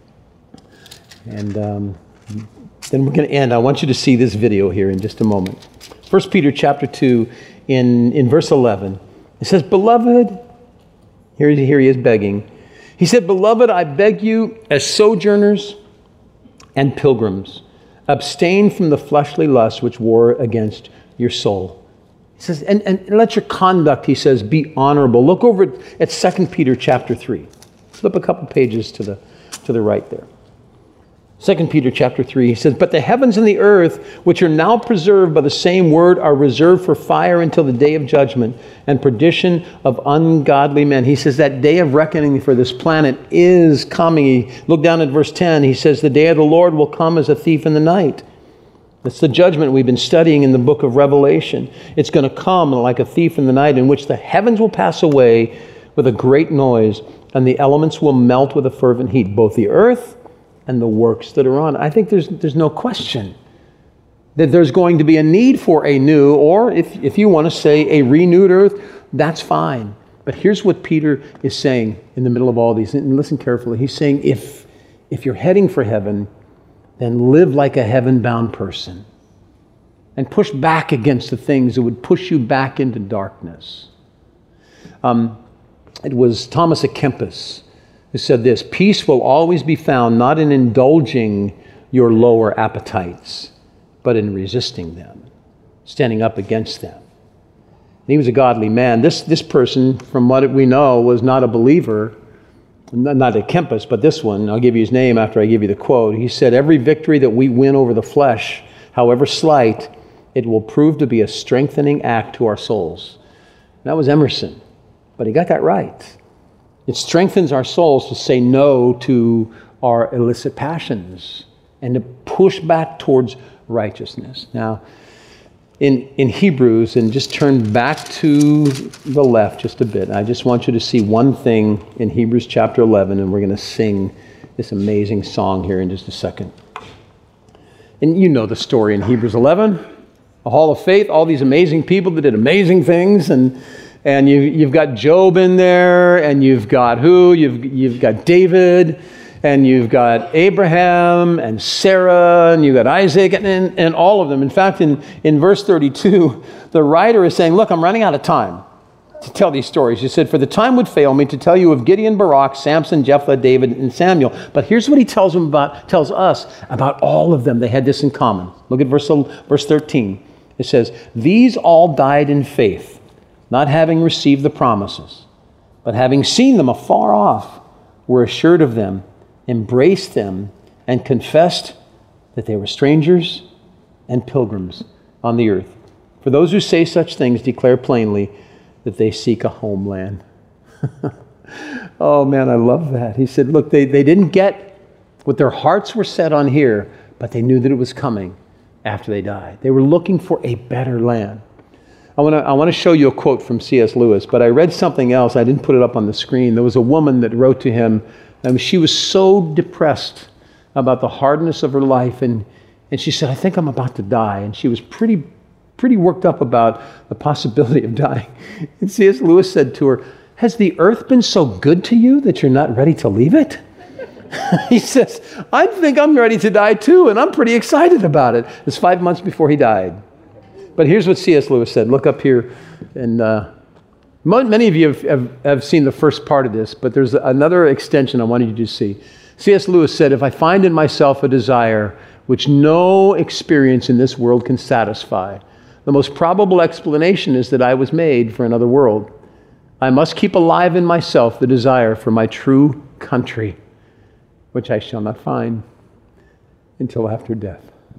And then we're going to end. I want you to see this video here in just a moment. 1 Peter chapter 2, in verse 11. It says, Beloved, here he is begging. He said, Beloved, I beg you, as sojourners and pilgrims, abstain from the fleshly lusts which war against your soul. He says, and let your conduct, he says, be honorable. Look over at 2 Peter chapter 3. Flip a couple pages to the right there. 2 Peter chapter 3, he says, But the heavens and the earth, which are now preserved by the same word, are reserved for fire until the day of judgment and perdition of ungodly men. He says that day of reckoning for this planet is coming. Look down at verse 10. He says, the day of the Lord will come as a thief in the night. That's the judgment we've been studying in the book of Revelation. It's going to come like a thief in the night, in which the heavens will pass away with a great noise, and the elements will melt with a fervent heat, both the earth and the works that are on. I think there's no question that there's going to be a need for a new, or if you want to say a renewed earth, that's fine. But here's what Peter is saying in the middle of all these, and listen carefully. He's saying if you're heading for heaven, and live like a heaven-bound person and push back against the things that would push you back into darkness. It was Thomas à Kempis who said this: peace will always be found not in indulging your lower appetites, but in resisting them, standing up against them. And he was a godly man. This person, from what we know, was not a believer, not at Kempis, but this one. I'll give you his name after I give you the quote. He said, every victory that we win over the flesh, however slight, it will prove to be a strengthening act to our souls. And that was Emerson, but he got that right. It strengthens our souls to say no to our illicit passions and to push back towards righteousness. Now, in Hebrews, and just turn back to the left just a bit, I just want you to see one thing in Hebrews chapter 11, and we're going to sing this amazing song here in just a second. And you know the story in Hebrews 11, a hall of faith, all these amazing people that did amazing things, and you've got Job in there, and you've got who? You've got David, and you've got Abraham and Sarah, and you've got Isaac, and all of them. In fact, in verse 32, the writer is saying, look, I'm running out of time to tell these stories. He said, for the time would fail me to tell you of Gideon, Barak, Samson, Jephthah, David, and Samuel. But here's what he tells us about all of them. They had this in common. Look at verse 13. It says, these all died in faith, not having received the promises, but having seen them afar off, were assured of them, embraced them, and confessed that they were strangers and pilgrims on the earth. For those who say such things declare plainly that they seek a homeland. Oh man, I love that. He said, look, they didn't get what their hearts were set on here, but they knew that it was coming after they died. They were looking for a better land. I want to show you a quote from C.S. Lewis, but I read something else. I didn't put it up on the screen. There was a woman that wrote to him, and she was so depressed about the hardness of her life, and she said, I think I'm about to die. And she was pretty worked up about the possibility of dying. And C.S. Lewis said to her, has the earth been so good to you that you're not ready to leave it? He says, I think I'm ready to die too, and I'm pretty excited about it. It's 5 months before he died. But here's what C.S. Lewis said. Look up here. And many of you have seen the first part of this, but there's another extension I wanted you to see. C.S. Lewis said, if I find in myself a desire which no experience in this world can satisfy, the most probable explanation is that I was made for another world. I must keep alive in myself the desire for my true country, which I shall not find until after death.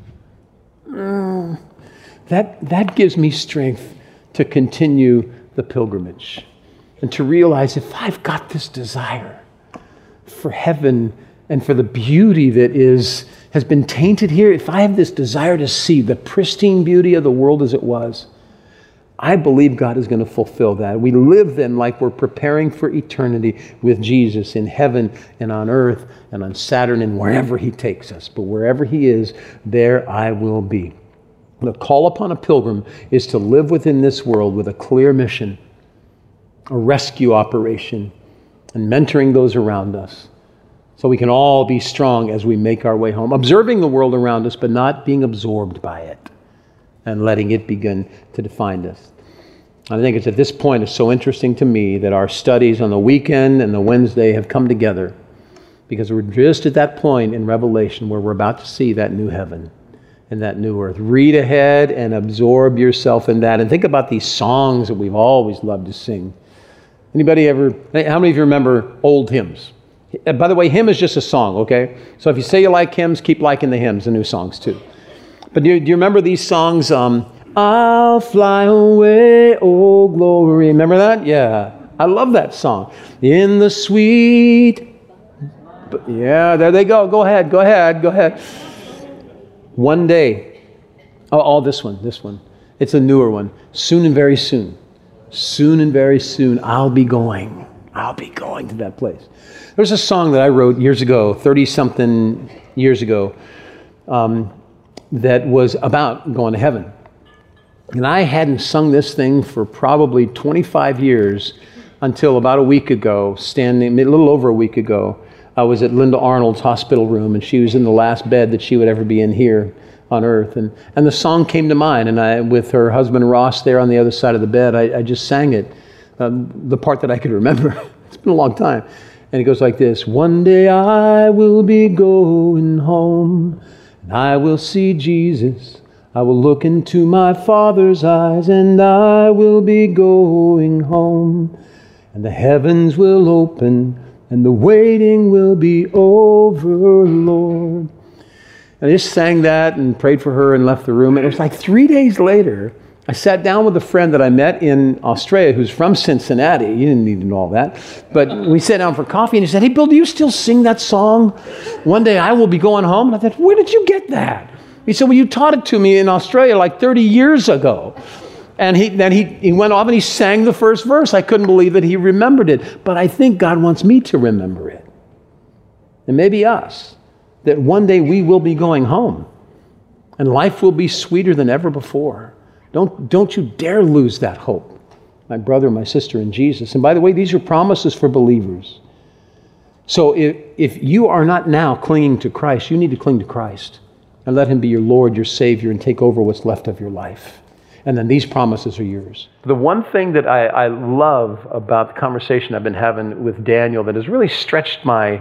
That gives me strength to continue the pilgrimage and to realize if I've got this desire for heaven and for the beauty that has been tainted here, if I have this desire to see the pristine beauty of the world as it was, I believe God is going to fulfill that. We live then like we're preparing for eternity with Jesus in heaven and on earth and on Saturn and wherever he takes us. But wherever he is, there I will be. The call upon a pilgrim is to live within this world with a clear mission, a rescue operation, and mentoring those around us so we can all be strong as we make our way home, observing the world around us, but not being absorbed by it and letting it begin to define us. I think it's at this point it's so interesting to me that our studies on the weekend and the Wednesday have come together because we're just at that point in Revelation where we're about to see that new heaven and that new earth. Read ahead and absorb yourself in that. And think about these songs that we've always loved to sing. How many of you remember old hymns? By the way, hymn is just a song, okay? So if you say you like hymns, keep liking the hymns, the new songs too. But do you remember these songs? I'll fly away, oh glory. Remember that? Yeah. I love that song. In the sweet... Yeah, there they go. Go ahead. One day. This one. It's a newer one. Soon and very soon. Soon and very soon, I'll be going to that place. There's a song that I wrote years ago, 30-something years ago, that was about going to heaven. And I hadn't sung this thing for probably 25 years until about a week ago, a little over a week ago, I was at Linda Arnold's hospital room, and she was in the last bed that she would ever be in here on earth. And the song came to mind, and I, with her husband Ross there on the other side of the bed, I just sang it, the part that I could remember. It's been a long time. And it goes like this: one day I will be going home, and I will see Jesus. I will look into my Father's eyes, and I will be going home. And the heavens will open, and the waiting will be over, Lord. And I just sang that and prayed for her and left the room. And it was like 3 days later, I sat down with a friend that I met in Australia who's from Cincinnati. You didn't need to know all that. But we sat down for coffee, and he said, "Hey, Bill, do you still sing that song? One day I will be going home." And I thought, "Where did you get that?" He said, "Well, you taught it to me in Australia like 30 years ago." And then he went off and he sang the first verse. I couldn't believe that he remembered it. But I think God wants me to remember it. And maybe us. That one day we will be going home. And life will be sweeter than ever before. Don't you dare lose that hope, my brother, my sister in Jesus. And by the way, these are promises for believers. So if you are not now clinging to Christ, you need to cling to Christ. And let him be your Lord, your Savior, and take over what's left of your life. And then these promises are yours. The one thing that I love about the conversation I've been having with Daniel that has really stretched my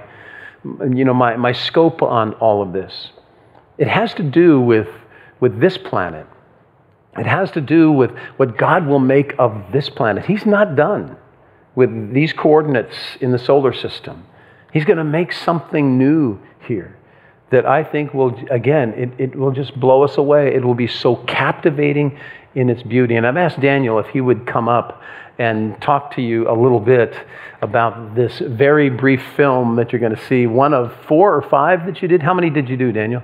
scope on all of this, it has to do with this planet. It has to do with what God will make of this planet. He's not done with these coordinates in the solar system. He's going to make something new here that I think will, again, it will just blow us away. It will be so captivating in its beauty. And I've asked Daniel if he would come up and talk to you a little bit about this very brief film that you're going to see. One of 4 or 5 that you did. How many did you do, Daniel?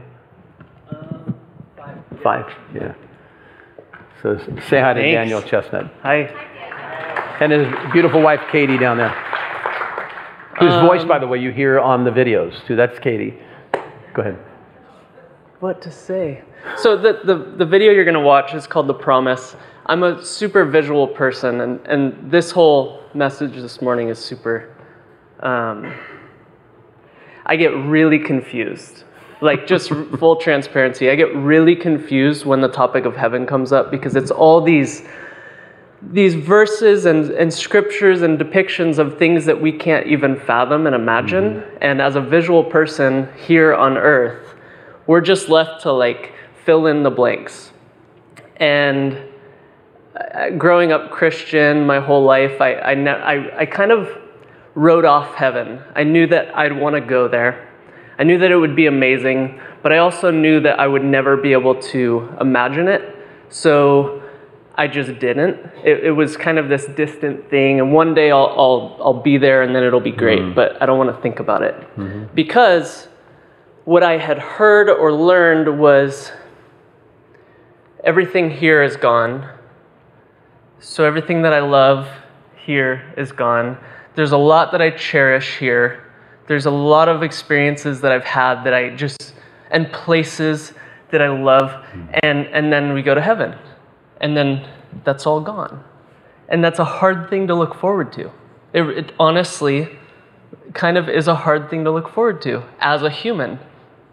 5. 5, yeah. So say hi to Thanks. Daniel Chestnut. Hi. And his beautiful wife, Katie, down there. Whose voice, by the way, you hear on the videos, too. That's Katie. Go ahead. What to say? So the video you're going to watch is called The Promise. I'm a super visual person, and this whole message this morning is super... I get really confused. Like, just full transparency, I get really confused when the topic of heaven comes up, because it's all these verses and scriptures and depictions of things that we can't even fathom and imagine. Mm-hmm. And as a visual person here on earth, we're just left to like fill in the blanks. And growing up Christian my whole life, I kind of wrote off heaven. I knew that I'd want to go there. I knew that it would be amazing, but I also knew that I would never be able to imagine it. So I just didn't. It was kind of this distant thing, and one day I'll be there, and then it'll be great. Mm-hmm. But I don't want to think about it, mm-hmm. because what I had heard or learned was everything here is gone. So everything that I love here is gone. There's a lot that I cherish here. There's a lot of experiences that I've had that I just, and places that I love, and then we go to heaven. And then that's all gone. And that's a hard thing to look forward to. It honestly kind of is a hard thing to look forward to as a human.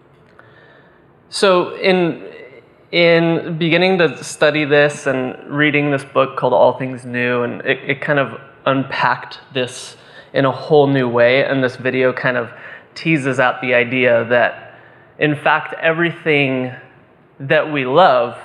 So in beginning to study this and reading this book called All Things New, and it kind of unpacked this in a whole new way, and this video kind of teases out the idea that, in fact, everything that we love,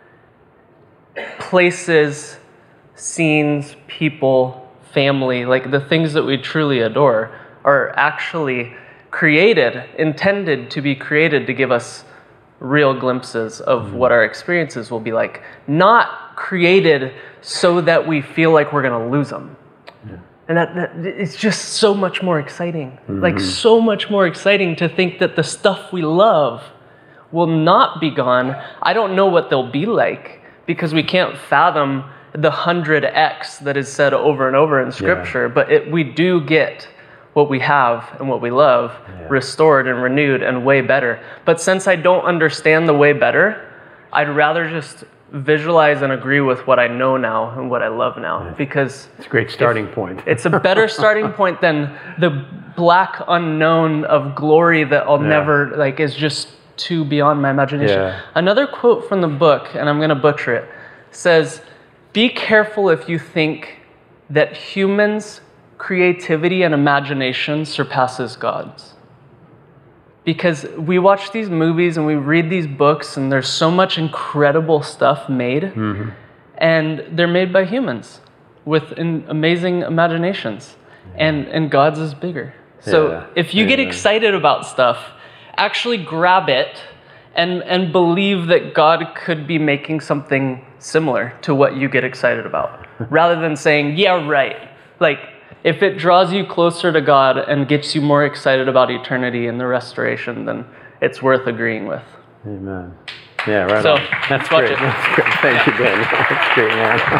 places, scenes, people, family, like the things that we truly adore, are actually created, intended to be created to give us real glimpses of what our experiences will be like, not created so that we feel like we're going to lose them. Yeah. And that it's just so much more exciting. Mm-hmm. Like so much more exciting to think that the stuff we love will not be gone. I don't know what they'll be like, because we can't fathom the 100x that is said over and over in Scripture. Yeah. But we do get what we have and what we love, restored and renewed and way better. But since I don't understand the way better, I'd rather just visualize and agree with what I know now and what I love now, because it's a great starting point. It's a better starting point than the black unknown of glory that I'll never, like, is just too beyond my imagination. Yeah. Another quote from the book, and I'm going to butcher it, says, "Be careful if you think that humans' creativity and imagination surpasses God's." Because we watch these movies and we read these books and there's so much incredible stuff made, and they're made by humans with amazing imaginations, and God's is bigger. So if you get excited about stuff, actually grab it and believe that God could be making something similar to what you get excited about, rather than saying, yeah, right. Like, if it draws you closer to God and gets you more excited about eternity and the restoration, then it's worth agreeing with. Amen. Yeah, right So, on. That's watch great. it. That's great. Thank you, Ben. That's great,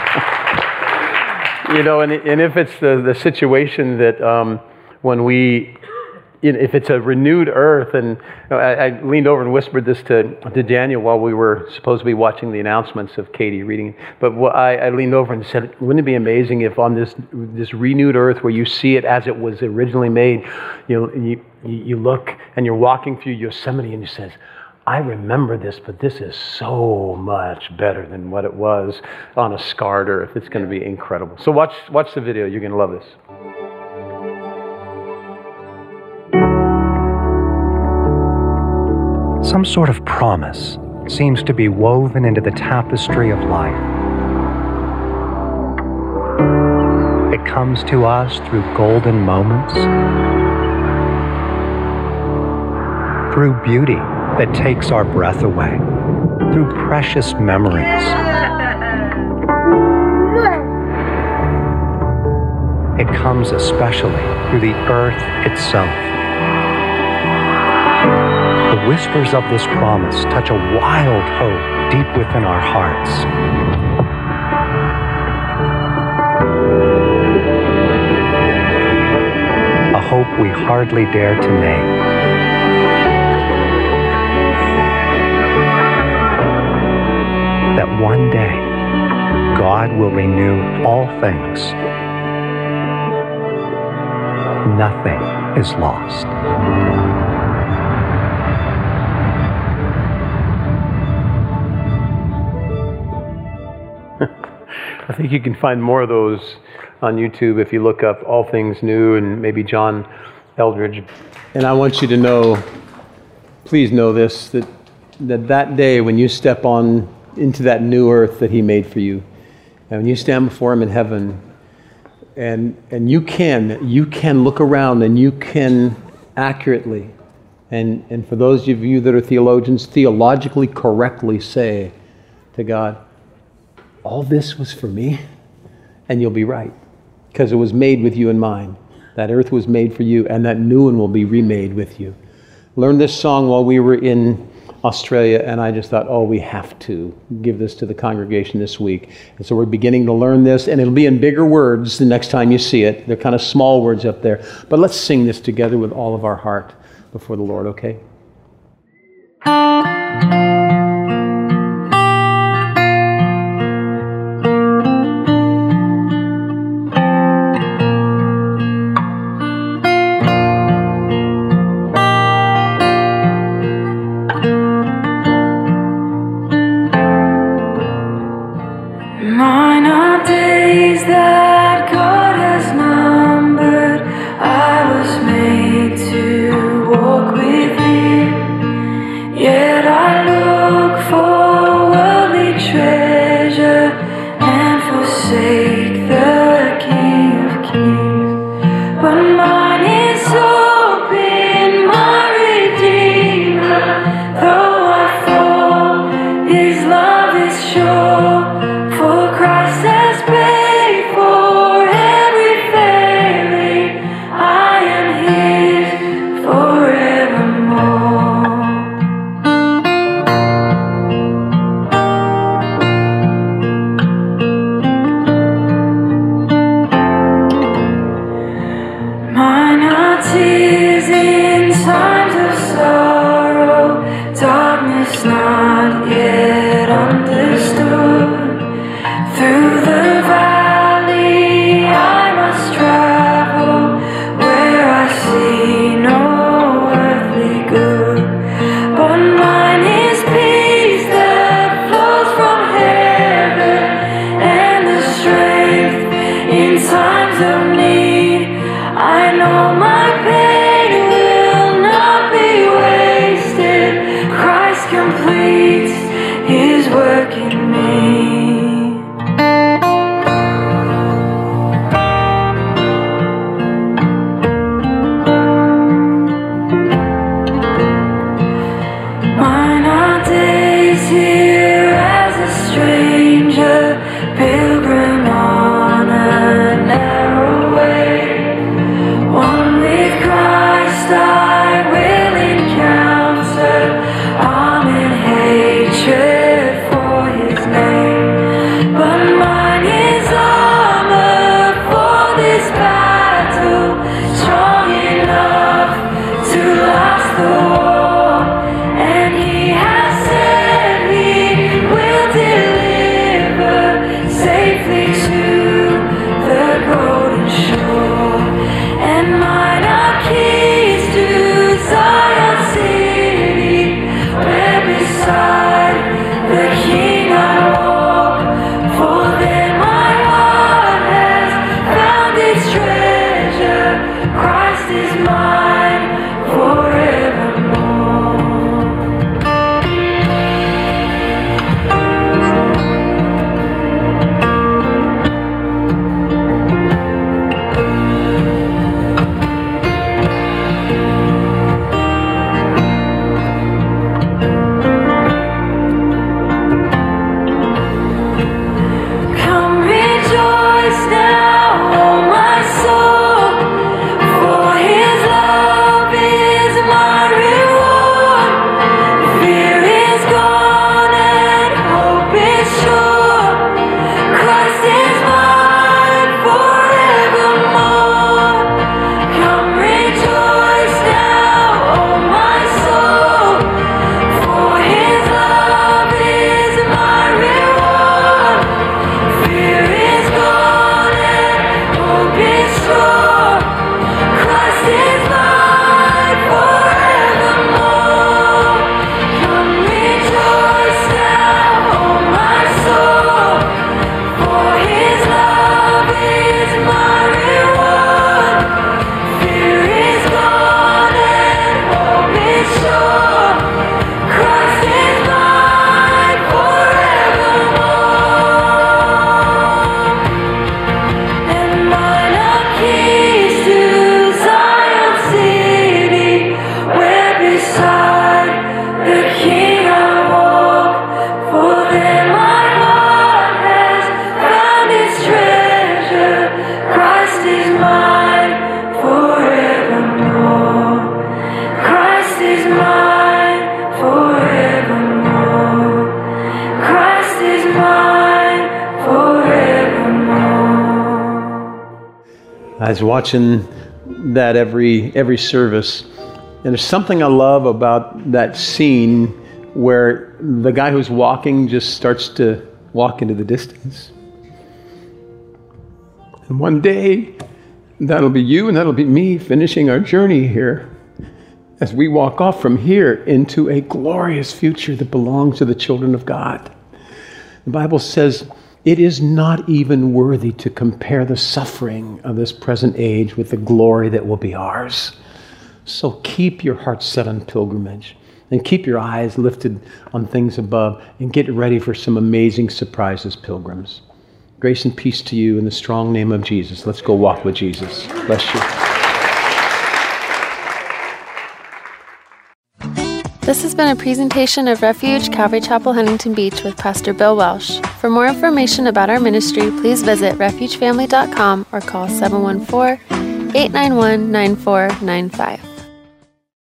man. You know, and if it's the situation that when we, if it's a renewed earth, and I leaned over and whispered this to Daniel while we were supposed to be watching the announcements of Katie reading, but I leaned over and said, wouldn't it be amazing if on this renewed earth where you see it as it was originally made, you look and you're walking through Yosemite and you says, I remember this, but this is so much better than what it was on a scarred earth. It's going to be incredible. So watch the video. You're going to love this. Some sort of promise seems to be woven into the tapestry of life. It comes to us through golden moments, through beauty that takes our breath away, through precious memories. It comes especially through the earth itself. The whispers of this promise touch a wild hope deep within our hearts. A hope we hardly dare to name. That one day, God will renew all things. Nothing is lost. I think you can find more of those on YouTube if you look up All Things New and maybe John Eldridge. And I want you to know, please know this, that day when you step on into that new earth that He made for you, and when you stand before Him in heaven, and you can look around and you can accurately, and for those of you that are theologians, theologically correctly say to God, all this was for me, and you'll be right, because it was made with you in mind. That earth was made for you, and that new one will be remade with you. Learned this song while we were in Australia, and I just thought, we have to give this to the congregation this week. And so we're beginning to learn this, and it'll be in bigger words the next time you see it. They're kind of small words up there. But let's sing this together with all of our heart before the Lord, okay? Mine are days that God has numbered. I was made to walk with Him. Yet I look for worldly treasure and forsake the King of Kings. But mine is hope in my Redeemer. Though I fall, His love is sure. For Christ has paid for every failing. I am His forevermore. Mine are tears in times of sorrow, darkness not yet understood. Through the valley I must travel, where I see all my pain will not be wasted. Christ completes His work in me. Mine are days here as a stranger, pilgrim on a narrow way. One with Christ I will encounter, arm in hatred for His name. But mine is armor for this battle, strong enough to last the war. And He has said He will deliver safely to the golden shore. And mine are keys to Zion city, where beside the King I walk. For there my heart has found its treasure. Christ is mine forevermore. Come rejoice now, O my soul, for His love is my reward. Fear is gone and hope is sure. Christ is mine forevermore. Come rejoice now, O my soul, for His love is my reward. Fear is gone and hope is sure. Christ is mine forevermore. Come rejoice now, O my soul, for His love is my reward. Fear is gone and hope is sure. Christ is mine forevermore. And mine are keys to Zion city, where beside the King I walk. For there my heart has found its treasure. Christ is mine forevermore. Christ is mine forevermore. Christ is mine forevermore. I was watching that every service, and there's something I love about that scene where the guy who's walking just starts to walk into the distance. And one day, that'll be you and that'll be me finishing our journey here as we walk off from here into a glorious future that belongs to the children of God. The Bible says, it is not even worthy to compare the suffering of this present age with the glory that will be ours. So keep your heart set on pilgrimage and keep your eyes lifted on things above and get ready for some amazing surprises, pilgrims. Grace and peace to you in the strong name of Jesus. Let's go walk with Jesus. Bless you. This has been a presentation of Refuge Calvary Chapel, Huntington Beach with Pastor Bill Welsh. For more information about our ministry, please visit refugefamily.com or call 714-891-9495.